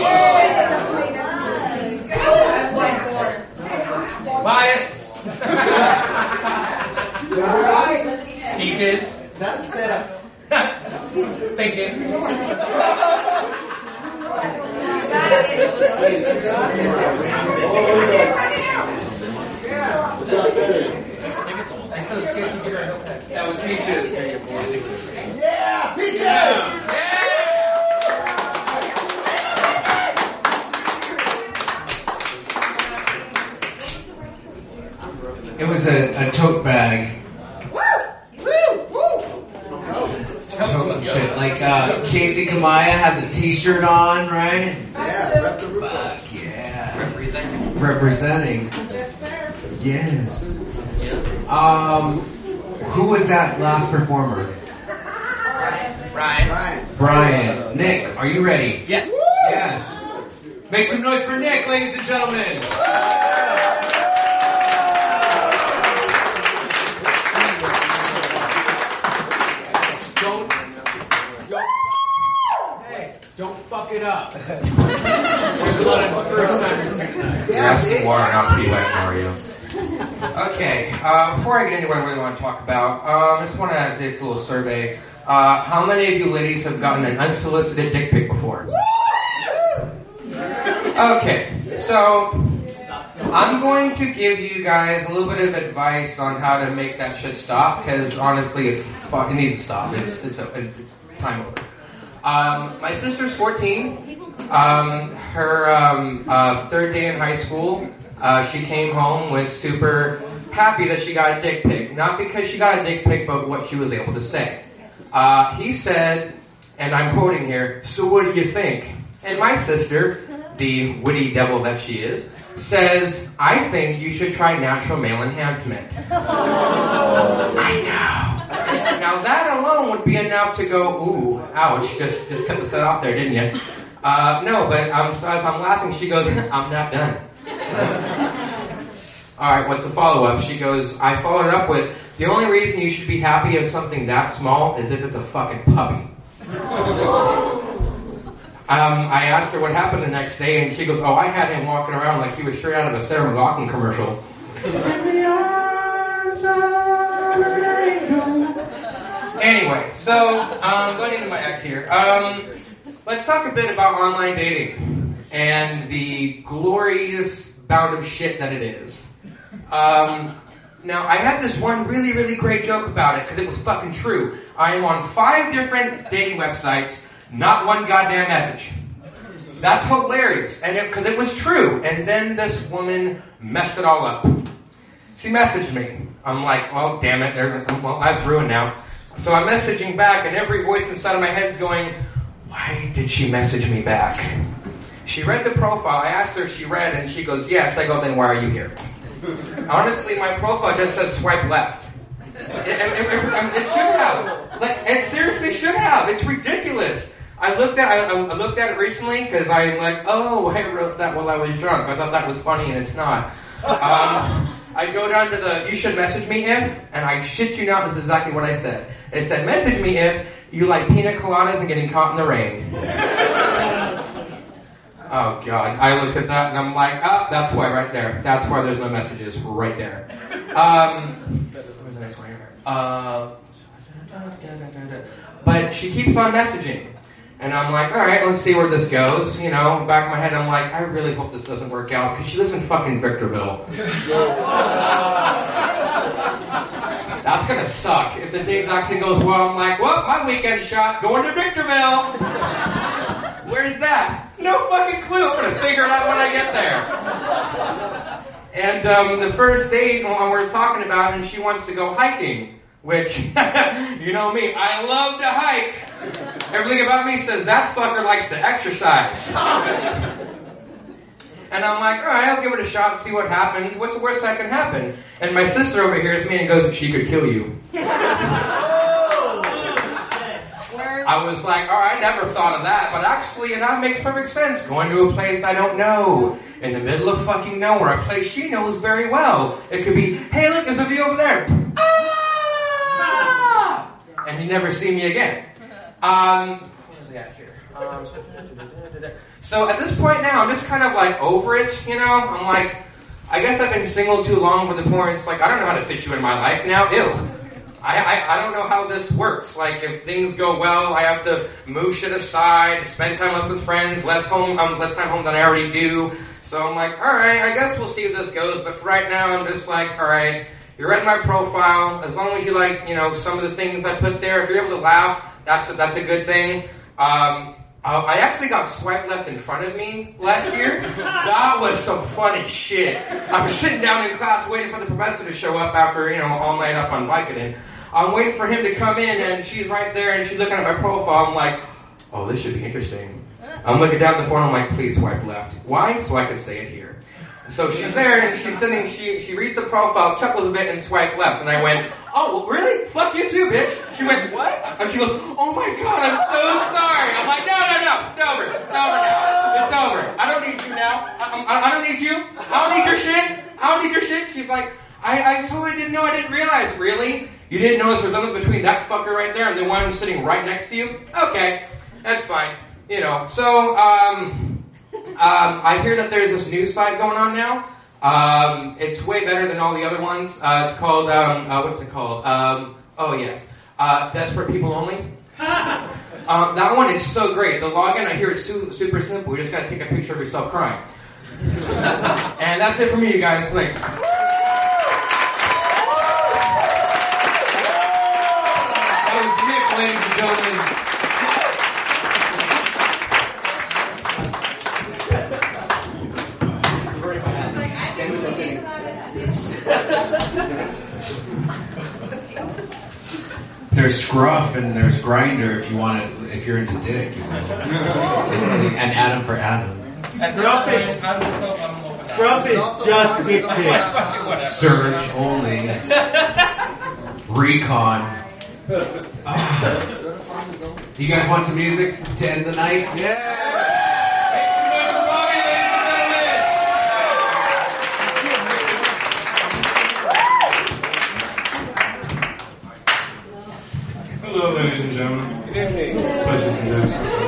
Bias. Peaches. That's a setup. Thank you. That was Peaches. Yeah, peaches. Yeah. It was a, a tote bag. Tote shit. Like uh, Casey Kamaya has a t-shirt on, right? Yeah, rep the roof. Fuck yeah. Representing. Representing. Yes, sir. Yes. Um, who was that last performer? Ryan. Ryan. Brian. Nick, are you ready? Yes. Yes. Make some noise for Nick, ladies and gentlemen. Don't, don't, hey, don't fuck it up. There's a lot of first timers here tonight. You're asking water not to be wet, Mario. Okay, uh, before I get into what I really want to talk about, um, I just want to do a little survey. Uh, how many of you ladies have gotten an unsolicited dick pic before? Okay, so I'm going to give you guys a little bit of advice on how to make that shit stop, because honestly, it's fucking needs to stop. It's it's, a, it's time over. Um, my sister's fourteen. Um, her um, uh, third day in high school, uh, she came home, was super happy that she got a dick pic. Not because she got a dick pic, but what she was able to say. Uh, he said, and I'm quoting here, "So what do you think?" And my sister, the witty devil that she is, says, "I think you should try natural male enhancement." I know. Now that alone would be enough to go, ooh, ouch, just just cut the set off there, didn't you? Uh, no, but um, so as I'm laughing, she goes, "I'm not done." Alright, what's the follow-up? She goes, I followed it up with, the only reason you should be happy of something that small is if it's a fucking puppy. Um, I asked her what happened the next day, and she goes, oh, I had him walking around like he was straight out of a Sarah McLachlan commercial. Anyway, so, um, going into my act here. Um, let's talk a bit about online dating and the glorious bout of shit that it is. Um, now, I had this one really, really great joke about it, because it was fucking true. I am on five different dating websites, not one goddamn message. That's hilarious, and because it, it was true. And then this woman messed it all up. She messaged me. I'm like, well, damn it, well, that's ruined now. So I'm messaging back, and every voice inside of my head is going, why did she message me back? She read the profile. I asked her if she read, and she goes, yes. I go, then why are you here? Honestly, my profile just says swipe left. It, it, it, it, it should have. Like, it seriously should have. It's ridiculous. I looked at I, I looked at it recently because I'm like, oh, I wrote that while I was drunk. I thought that was funny, and it's not. Um, I go down to the, you should message me if, and I shit you not, this is exactly what I said. It said, message me if you like pina coladas and getting caught in the rain. Oh, God. I looked at that, and I'm like, oh, that's why right there. That's why there's no messages right there. Um, where's the next one here? Uh, but she keeps on messaging. And I'm like, all right, let's see where this goes. You know, back in my head, I'm like, I really hope this doesn't work out, because she lives in fucking Victorville. That's gonna suck. If the date actually goes well, I'm like, well, my weekend shot, going to Victorville. Where's that? No fucking clue. I'm gonna figure it out when I get there. And um, the first date, when we're talking about it, and she wants to go hiking. Which, you know me, I love to hike. Everything about me says that fucker likes to exercise. And I'm like, alright, I'll give it a shot, see what happens. What's the worst that can happen? And my sister overhears me and goes, she could kill you. I was like, alright, I never thought of that, but actually, and that makes perfect sense. Going to a place I don't know, in the middle of fucking nowhere, a place she knows very well. It could be, hey look, there's a view over there. And you never see me again. Um, what was I at here? Um, so at this point now, I'm just kind of like over it, you know? I'm like, I guess I've been single too long for the point. It's like, I don't know how to fit you in my life now. Ew. I, I, I don't know how this works. Like, if things go well, I have to move shit aside, spend time less with friends, less home, um, less time home than I already do. So I'm like, alright, I guess we'll see if this goes. But for right now, I'm just like, alright, you're at my profile. As long as you like, you know, some of the things I put there, if you're able to laugh, that's a, that's a good thing. Um, Uh, I actually got swiped left in front of me last year. That was some funny shit. I was sitting down in class waiting for the professor to show up after, you know, all night up on Vicodin. I'm waiting for him to come in, and she's right there, and she's looking at my profile. I'm like, oh, this should be interesting. I'm looking down the phone, I'm like, please swipe left. Why? So I could say it here. So she's there, and she's sitting, she she reads the profile, chuckles a bit, and swiped left. And I went, oh, really? Fuck you too, bitch. She went, what? And she goes, oh my god, I'm so sorry. I'm like, no, no, no, it's over. It's over now. It's over. I don't need you now. I, I, I don't need you. I don't need your shit. I don't need your shit. She's like, I, I totally didn't know. I didn't realize. Really? You didn't notice the resemblance between that fucker right there and the one sitting right next to you? Okay, that's fine. You know, so, um... Um, I hear that there's this new site going on now. Um, it's way better than all the other ones. Uh, it's called, um, uh, what's it called? Um, oh, yes. Uh, Desperate People Only. um, that one is so great. The login, I hear it's su- super simple. You just gotta take a picture of yourself crying. And that's it for me, you guys. Thanks. That was Nick, ladies and gentlemen. There's Scruff and there's Grinder if you want it, if you're into dick. You know? And Adam for Adam. Scruff is, Scruff is just dick pics. Surge only. Recon. Ah. You guys want some music to end the night? Yeah! Hello, ladies and gentlemen. Good evening. Pleasure to meet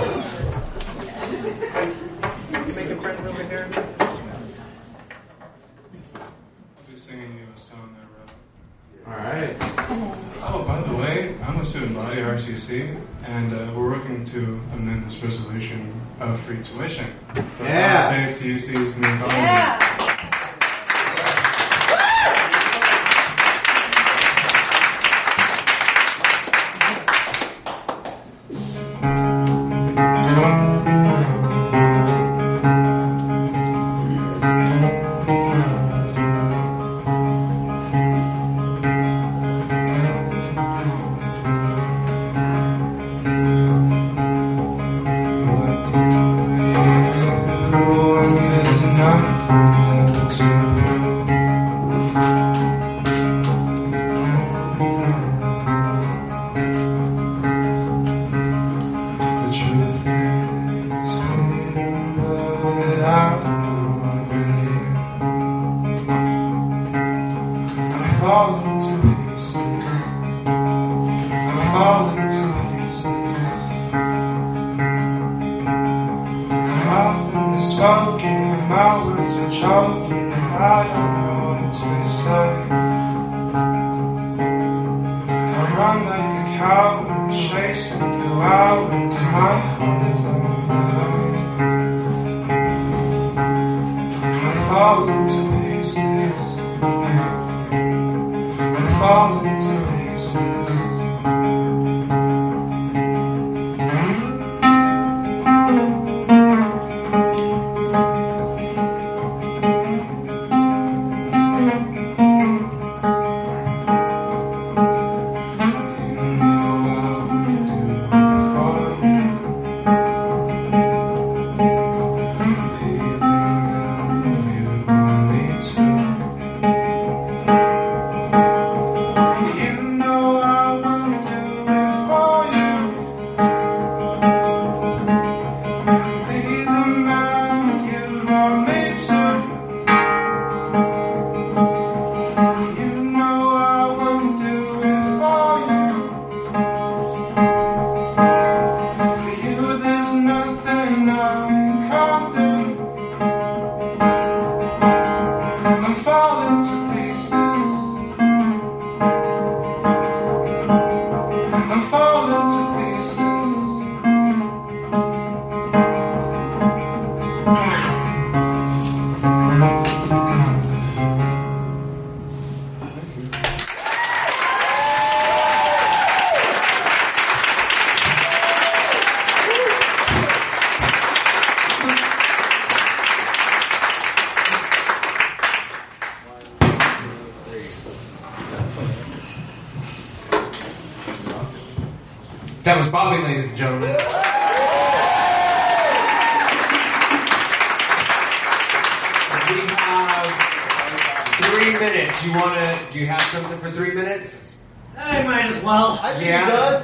you. Making friends over here? I'll be singing you a song that I wrote. Alright. Oh, by the way, I'm a student body at R C C, and uh, we're working to amend this resolution of free tuition. For Yeah. States, U Cs, community colleges. Yeah. falling down in Compton. I'm falling to pieces. I'm falling to pieces. That was Bobby, ladies and gentlemen. We have three minutes. You wanna? Do you have something for three minutes? I might as well. I think yeah. He does.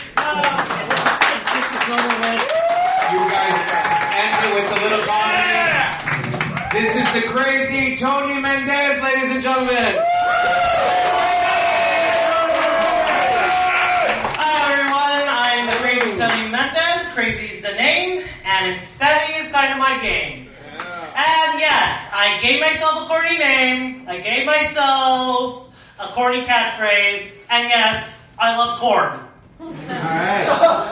You guys enter with a little comedy. This is the crazy Tony Mendez, ladies and gentlemen. Tony Mendez, crazy is the name, and insanity is kind of my game. Yeah. And yes, I gave myself a corny name, I gave myself a corny catchphrase, and yes, I love corn. Alright.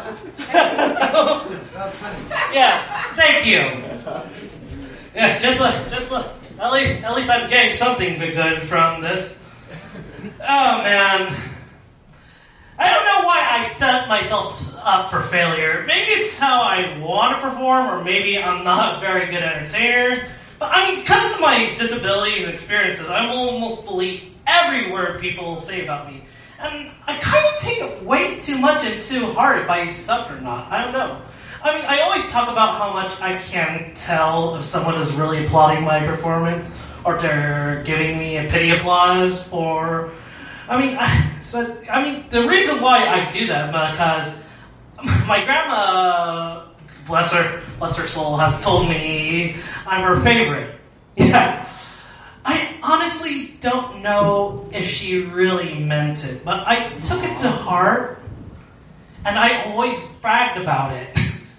Yes, thank you. Yeah, just like, just like, at least, at least I'm getting something good from this. Oh man. I don't know why I set myself up for failure. Maybe it's how I want to perform, or maybe I'm not a very good entertainer. But I mean, because of my disabilities and experiences, I almost believe every word people say about me. And I kind of take it way too much and too hard if I suck or not. I don't know. I mean, I always talk about how much I can tell if someone is really applauding my performance, or they're giving me a pity applause for... I mean, I, so, I mean, the reason why I do that because my grandma, bless her, bless her soul, has told me I'm her favorite. Yeah. I honestly don't know if she really meant it, but I took it to heart, and I always bragged about it.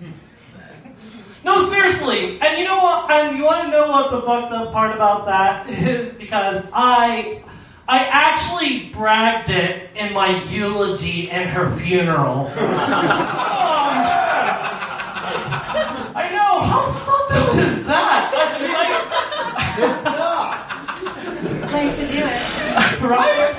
No, seriously. And you know what? And you want to know what the fucked up part about that is? Because I... I actually bragged it in my eulogy and her funeral. um, I know, how fucked up is that? It's not. Place to do it. Right?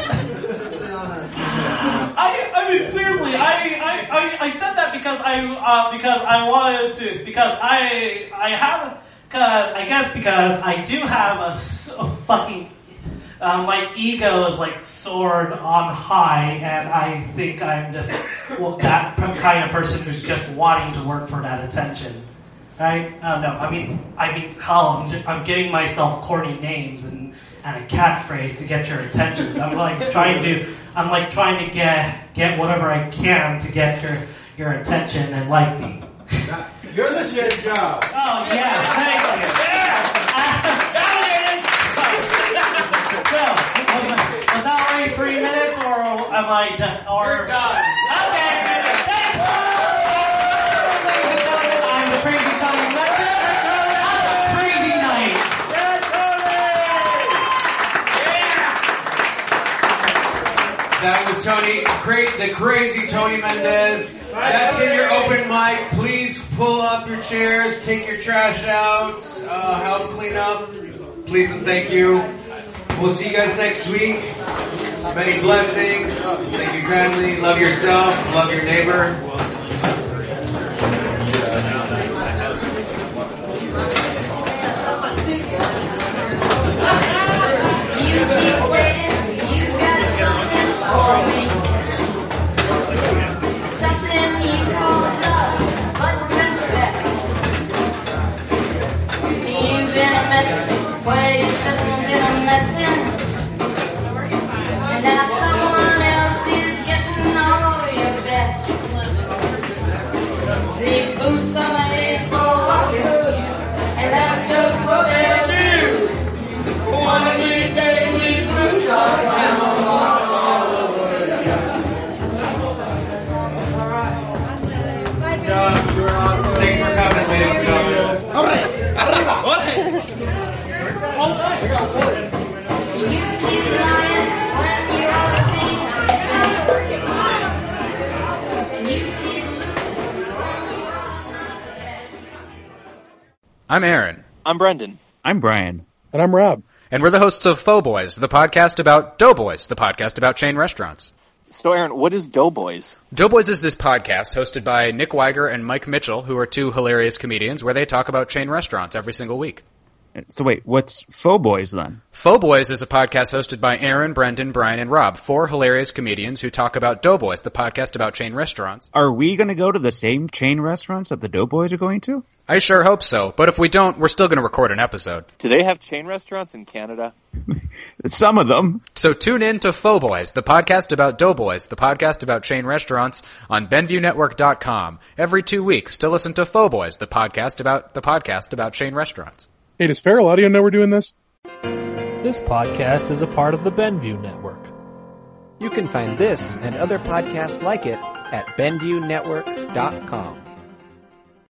I, I mean, seriously, I, I, I, I said that because I, uh, because I wanted to, because I, I have, cause, I guess because I do have a, a fucking, Uh, my ego is like soared on high, and I think I'm just well, that kind of person who's just wanting to work for that attention. Right? I don't know. I mean, I mean, hell, I'm, just, I'm giving myself corny names and, and a catchphrase to get your attention. I'm like trying to, I'm like trying to get get whatever I can to get your your attention and like me. You're the shit job. Oh yeah, thank you. Yeah. So, was that already three minutes, or am I done? Or you're done. Okay. Thanks. Ladies and gentlemen, I'm the crazy Tony Mendez. Have a crazy night. That was Tony, cra- the crazy Tony Mendez. That's been your open mic. Please pull up your chairs, take your trash out, uh, help clean up. Please and thank you. We'll see you guys next week. Many blessings. Thank you kindly. Love yourself. Love your neighbor. You keep waiting. You got something for me. Something you call love. But remember that. You've been a mess where you shouldn't have been a mess. And now someone else is getting all your best. I'm Aaron. I'm Brendan. I'm Brian. And I'm Rob. And we're the hosts of Faux-Boys, the podcast about Doughboys, the podcast about chain restaurants. So, Aaron, what is Doughboys? Doughboys is this podcast hosted by Nick Weiger and Mike Mitchell, who are two hilarious comedians, where they talk about chain restaurants every single week. So wait, what's Faux-Boys then? Faux-Boys is a podcast hosted by Aaron, Brendan, Brian, and Rob, four hilarious comedians who talk about Doughboys, the podcast about chain restaurants. Are we going to go to the same chain restaurants that the Doughboys are going to? I sure hope so, but if we don't, we're still going to record an episode. Do they have chain restaurants in Canada? Some of them. So tune in to Faux-Boys, the podcast about Doughboys, the podcast about chain restaurants, on Benview Network dot com. Every two weeks to listen to Faux-Boys, the podcast about the podcast about chain restaurants. Hey, does Feral Audio know we're doing this? This podcast is a part of the Benview Network. You can find this and other podcasts like it at Benview Network dot com.